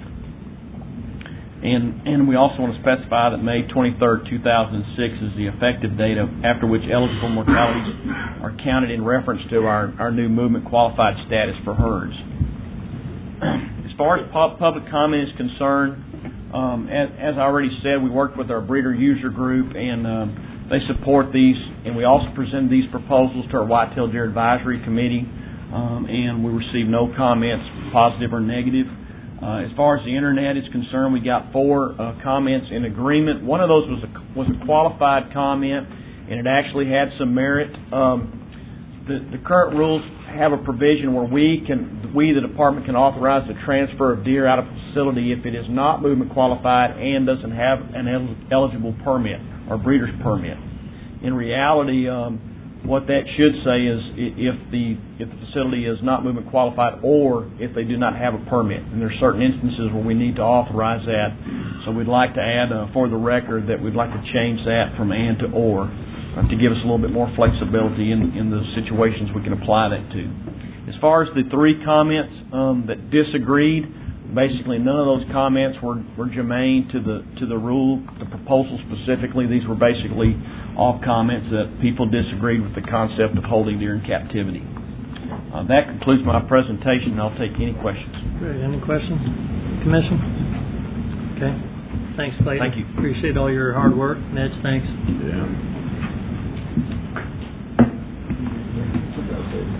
And we also want to specify that May 23rd, 2006 is the effective date after which eligible mortalities are counted in reference to our new movement qualified status for herds. As far as public comment is concerned, as I already said, we worked with our breeder user group, and they support these, and we also presented these proposals to our Whitetail Deer Advisory Committee, and we received no comments, positive or negative. As far as the internet is concerned, we got 4 comments in agreement. One of those was a qualified comment, and it actually had some merit. The current rules have a provision where we, the department, can authorize the transfer of deer out of a facility if it is not movement qualified and doesn't have an eligible permit or breeder's permit. In reality, what that should say is if the facility is not movement qualified or if they do not have a permit. And there's certain instances where we need to authorize that. So we'd like to add for the record that we'd like to change that from and to or to give us a little bit more flexibility in the situations we can apply that to. As far as the 3 comments that disagreed, basically none of those comments were germane to the rule, the proposal specifically. These were basically all comments that people disagreed with the concept of holding deer in captivity. That concludes my presentation, and I'll take any questions. Great. Any questions, Commission? Okay. Thanks, Clayton. Thank you. Appreciate all your hard work. Mitch, thanks. Yeah.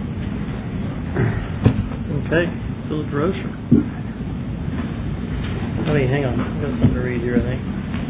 Okay. Phil Drosher. wait, hang on. I've got something to read here, I think.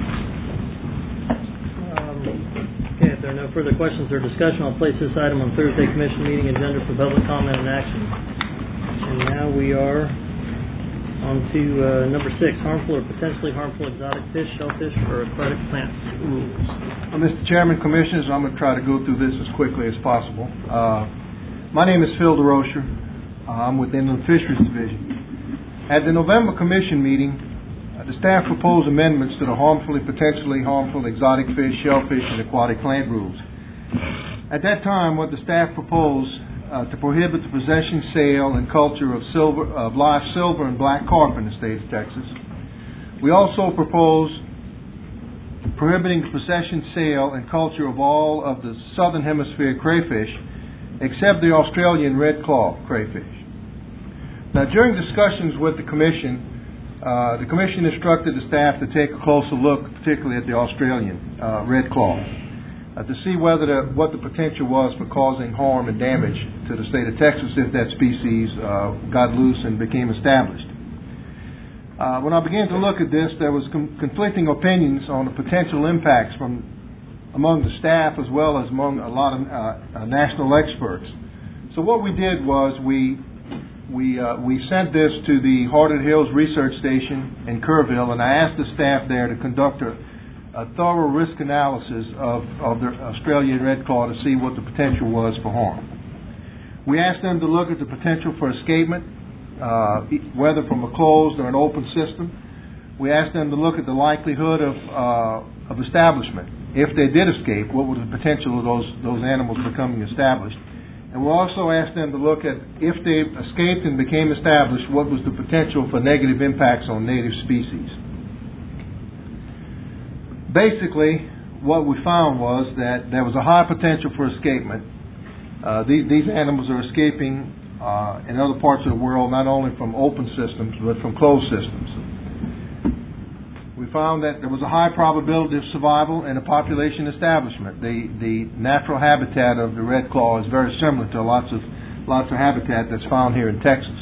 Okay, if there are no further questions or discussion, I'll place this item on Thursday Commission meeting agenda for public comment and action. And now we are on to number 6, harmful or potentially harmful exotic fish, shellfish, or aquatic plant rules. Mr. Chairman, Commissioners, I'm going to try to go through this as quickly as possible. My name is Phil DeRocher. I'm with Inland Fisheries Division. At the November Commission meeting, the staff proposed amendments to the potentially harmful exotic fish, shellfish, and aquatic plant rules. At that time, what the staff proposed to prohibit the possession, sale, and culture of live silver and black carp in the state of Texas. We also proposed prohibiting the possession, sale, and culture of all of the southern hemisphere crayfish, except the Australian red claw crayfish. Now, during discussions with the Commission instructed the staff to take a closer look, particularly at the Australian red claw, to see what the potential was for causing harm and damage to the state of Texas if that species got loose and became established. When I began to look at this, there was conflicting opinions on the potential impacts among the staff as well as among a lot of national experts. So what we did was we sent this to the Hardin Hills Research Station in Kerrville, and I asked the staff there to conduct a thorough risk analysis of the Australian red claw to see what the potential was for harm. We asked them to look at the potential for escapement, whether from a closed or an open system. We asked them to look at the likelihood of establishment. If they did escape, what was the potential of those animals becoming established? And we also asked them to look at, if they escaped and became established, what was the potential for negative impacts on native species. Basically, what we found was that there was a high potential for escapement. These animals are escaping in other parts of the world, not only from open systems, but from closed systems. We found that there was a high probability of survival and a population establishment. The natural habitat of the red claw is very similar to lots of habitat that's found here in Texas.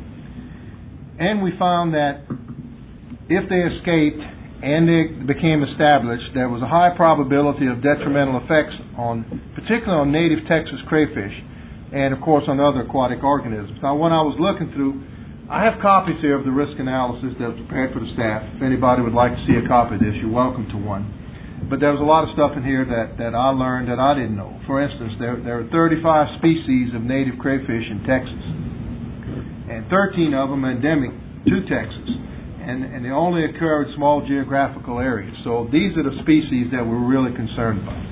And we found that if they escaped and they became established, there was a high probability of detrimental effects particularly on native Texas crayfish, and of course on other aquatic organisms. Now, when I was looking through, I have copies here of the risk analysis that was prepared for the staff. If anybody would like to see a copy of this, you're welcome to one. But there was a lot of stuff in here that I learned that I didn't know. For instance, there are 35 species of native crayfish in Texas, and 13 of them are endemic to Texas. And they only occur in small geographical areas. So these are the species that we're really concerned about.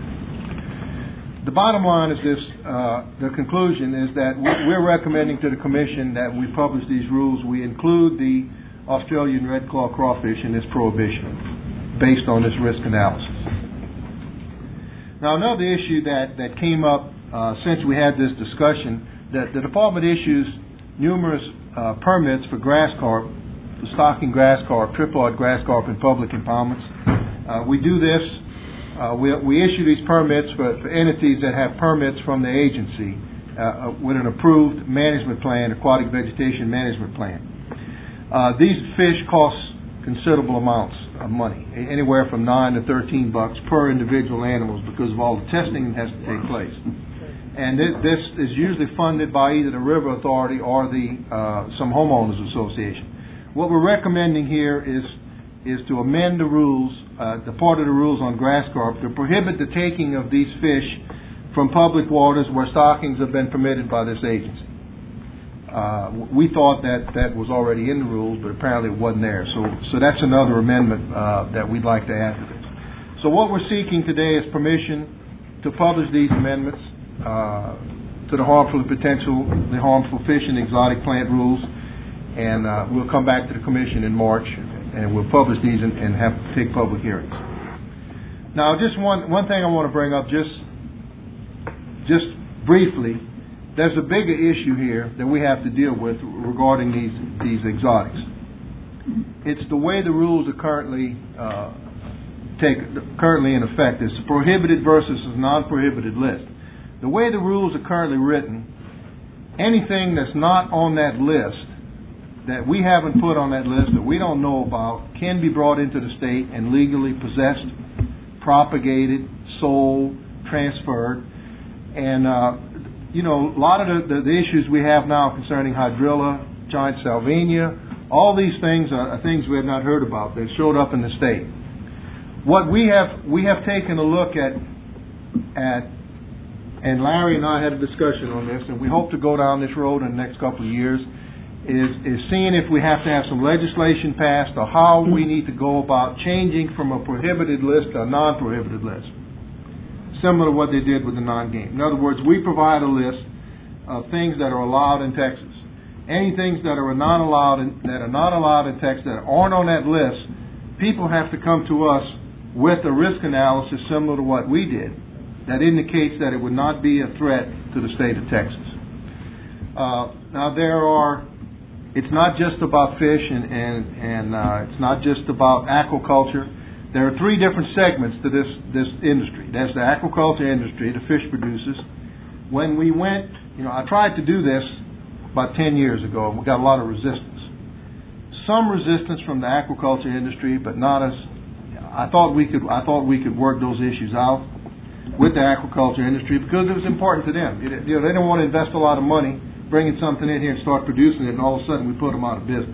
The bottom line is this, the conclusion is that we're recommending to the Commission that we publish these rules. We include the Australian red claw crawfish in this prohibition based on this risk analysis. Now, another issue that came up since we had this discussion, that the Department issues numerous permits for grass carp, for stocking grass carp, triploid grass carp in public impoundments. We do this. We issue these permits for entities that have permits from the agency with an approved management plan, aquatic vegetation management plan. These fish cost considerable amounts of money, anywhere from $9 to $13 per individual animals, because of all the testing that has to take place. And this is usually funded by either the River Authority or some homeowners association. What we're recommending here is to amend the rules, the part of the rules on grass carp, to prohibit the taking of these fish from public waters where stockings have been permitted by this agency. We thought that was already in the rules, but apparently it wasn't there. So that's another amendment that we'd like to add to this. So what we're seeking today is permission to publish these amendments to the harmful fish and exotic plant rules. And we'll come back to the Commission in March, and we'll publish these and take public hearings. Now, just one thing I want to bring up, just briefly. There's a bigger issue here that we have to deal with regarding these exotics. It's the way the rules are currently in effect. It's a prohibited versus a non-prohibited list. The way the rules are currently written, anything that's not on that list that we haven't put on that list, that we don't know about, can be brought into the state and legally possessed, propagated, sold, transferred. And, a lot of the issues we have now concerning hydrilla, giant salvinia, all these things are things we have not heard about. They've showed up in the state. What we have taken a look at, and Larry and I had a discussion on this, and we hope to go down this road in the next couple of years, is seeing if we have to have some legislation passed or how we need to go about changing from a prohibited list to a non-prohibited list, similar to what they did with the non-game. In other words, we provide a list of things that are allowed in Texas. Any things that are not allowed in Texas that aren't on that list, people have to come to us with a risk analysis similar to what we did that indicates that it would not be a threat to the state of Texas. Now it's not just about fish and it's not just about aquaculture. There are three different segments to this industry. There's the aquaculture industry, the fish producers. When we went, I tried to do this about 10 years ago, and we got a lot of resistance. Some resistance from the aquaculture industry, but not as I thought we could work those issues out with the aquaculture industry because it was important to them. They didn't want to invest a lot of money bringing something in here and start producing it, and all of a sudden we put them out of business.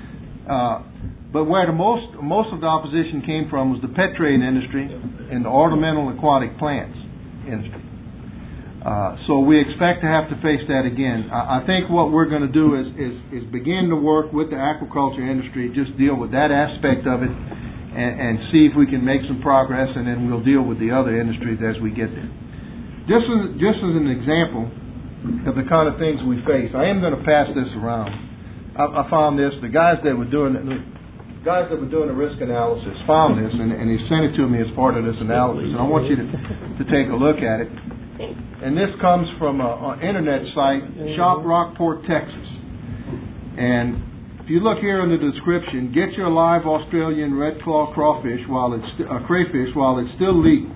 But where the most of the opposition came from was the pet trade industry and the ornamental aquatic plants industry. So we expect to have to face that again. I think what we're going to do is begin to work with the aquaculture industry, just deal with that aspect of it, and see if we can make some progress, and then we'll deal with the other industries as we get there. Just as an example of the kind of things we face, I am going to pass this around. I found this. The guys that were doing the risk analysis found this, and he sent it to me as part of this analysis. And I want you to take a look at it. And this comes from an internet site, Shop Rockport, Texas. And if you look here in the description, get your live Australian red claw crayfish while it's still legal.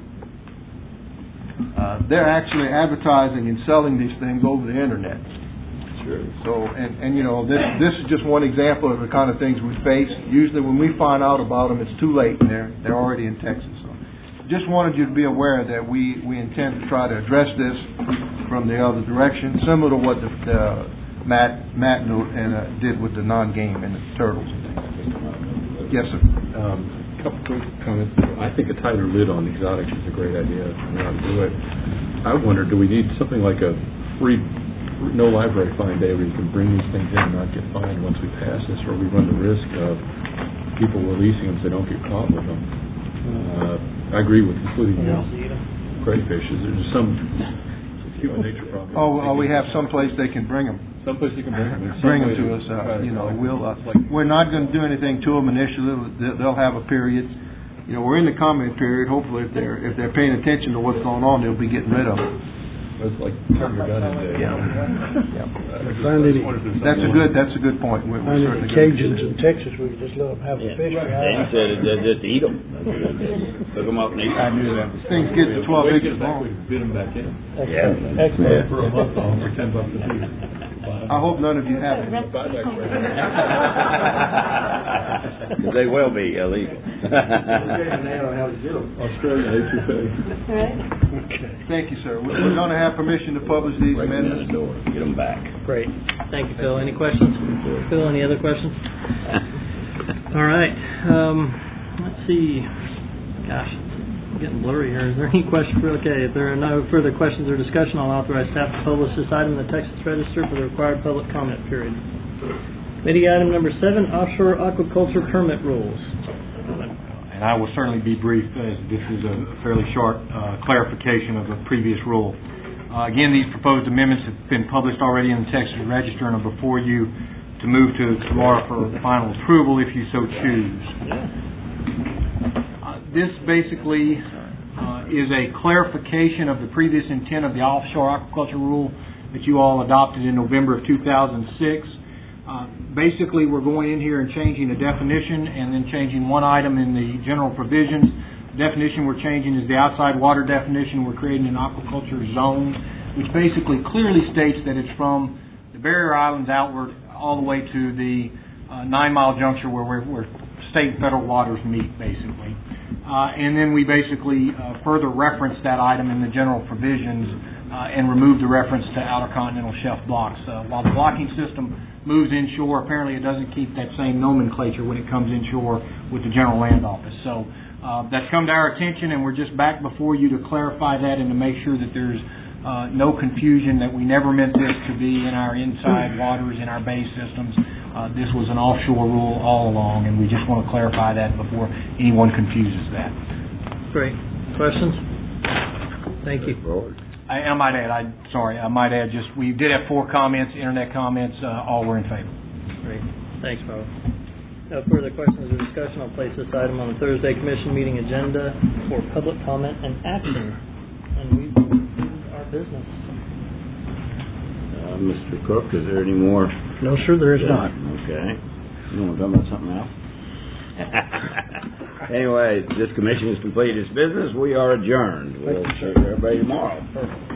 They're actually advertising and selling these things over the internet. Sure. So, this is just one example of the kind of things we face. Usually, when we find out about them, it's too late, and they're already in Texas. So, just wanted you to be aware that we intend to try to address this from the other direction, similar to what Matt did with the non-game and the turtles. Yes, sir. A couple quick comments. I think a tighter lid on exotics is a great idea. We ought to do it. I wonder, do we need something like a free, no library fine day where you can bring these things in and not get fined once we pass this, or we run the risk of people releasing them so they don't get caught with them? I agree with including crayfish. There's some human nature problem. We have some place they can bring them. Someplace you can bring them. Bring them to us. We're not going to do anything to them initially. They'll have a period. We're in the comment period. Hopefully, if they're paying attention to what's going on, they'll be getting rid of them. It's like turn your gun in. That's a good point. We're certainly Cajuns in Texas, we could just let them have the fish. Dan said just eat them. Hook them up and eat them. I knew that. Things get to 12 inches long. Bid them back in. Excellent. For a month long, for $10 a piece. I hope none of you have it. They will be illegal. Australia, they too pay. Thank you, sir. We're going to have permission to publish these amendments. Get them back. Great. Thank you, Phil. Any questions? Phil, any other questions? All right. Let's see. Gosh, it's getting blurry here. Is there any question? Okay, if there are no further questions or discussion, I'll authorize staff to publish this item in the Texas Register for the required public comment period. Committee item number 7, offshore aquaculture permit rules. And I will certainly be brief, as this is a fairly short clarification of a previous rule. Again, these proposed amendments have been published already in the Texas Register and are before you to move to tomorrow for final approval if you so choose. This basically is a clarification of the previous intent of the offshore aquaculture rule that you all adopted in November of 2006. Basically, we're going in here and changing a definition and then changing one item in the general provisions. The definition we're changing is the outside water definition. We're creating an aquaculture zone, which basically clearly states that it's from the barrier islands outward all the way to the 9 Mile juncture where state and federal waters meet, basically. And then we basically further referenced that item in the general provisions and removed the reference to outer continental shelf blocks. While the blocking system moves inshore, apparently it doesn't keep that same nomenclature when it comes inshore with the General Land Office. So that's come to our attention, and we're just back before you to clarify that and to make sure that there's no confusion, that we never meant this to be in our inside waters, in our bay systems. This was an offshore rule all along, and we just want to clarify that before anyone confuses that. Great. Questions? Thank you. I might add, just we did have 4 comments, internet comments, all were in favor. Great. Thanks, Robert. No further questions or discussion. I'll place this item on the Thursday Commission meeting agenda for public comment and action. And we will do our business. Mr. Cook, is there any more? No, sir, there is not. Okay. You want to talk about something else? Anyway, this commission has completed its business. We are adjourned. We'll see everybody tomorrow. Perfect.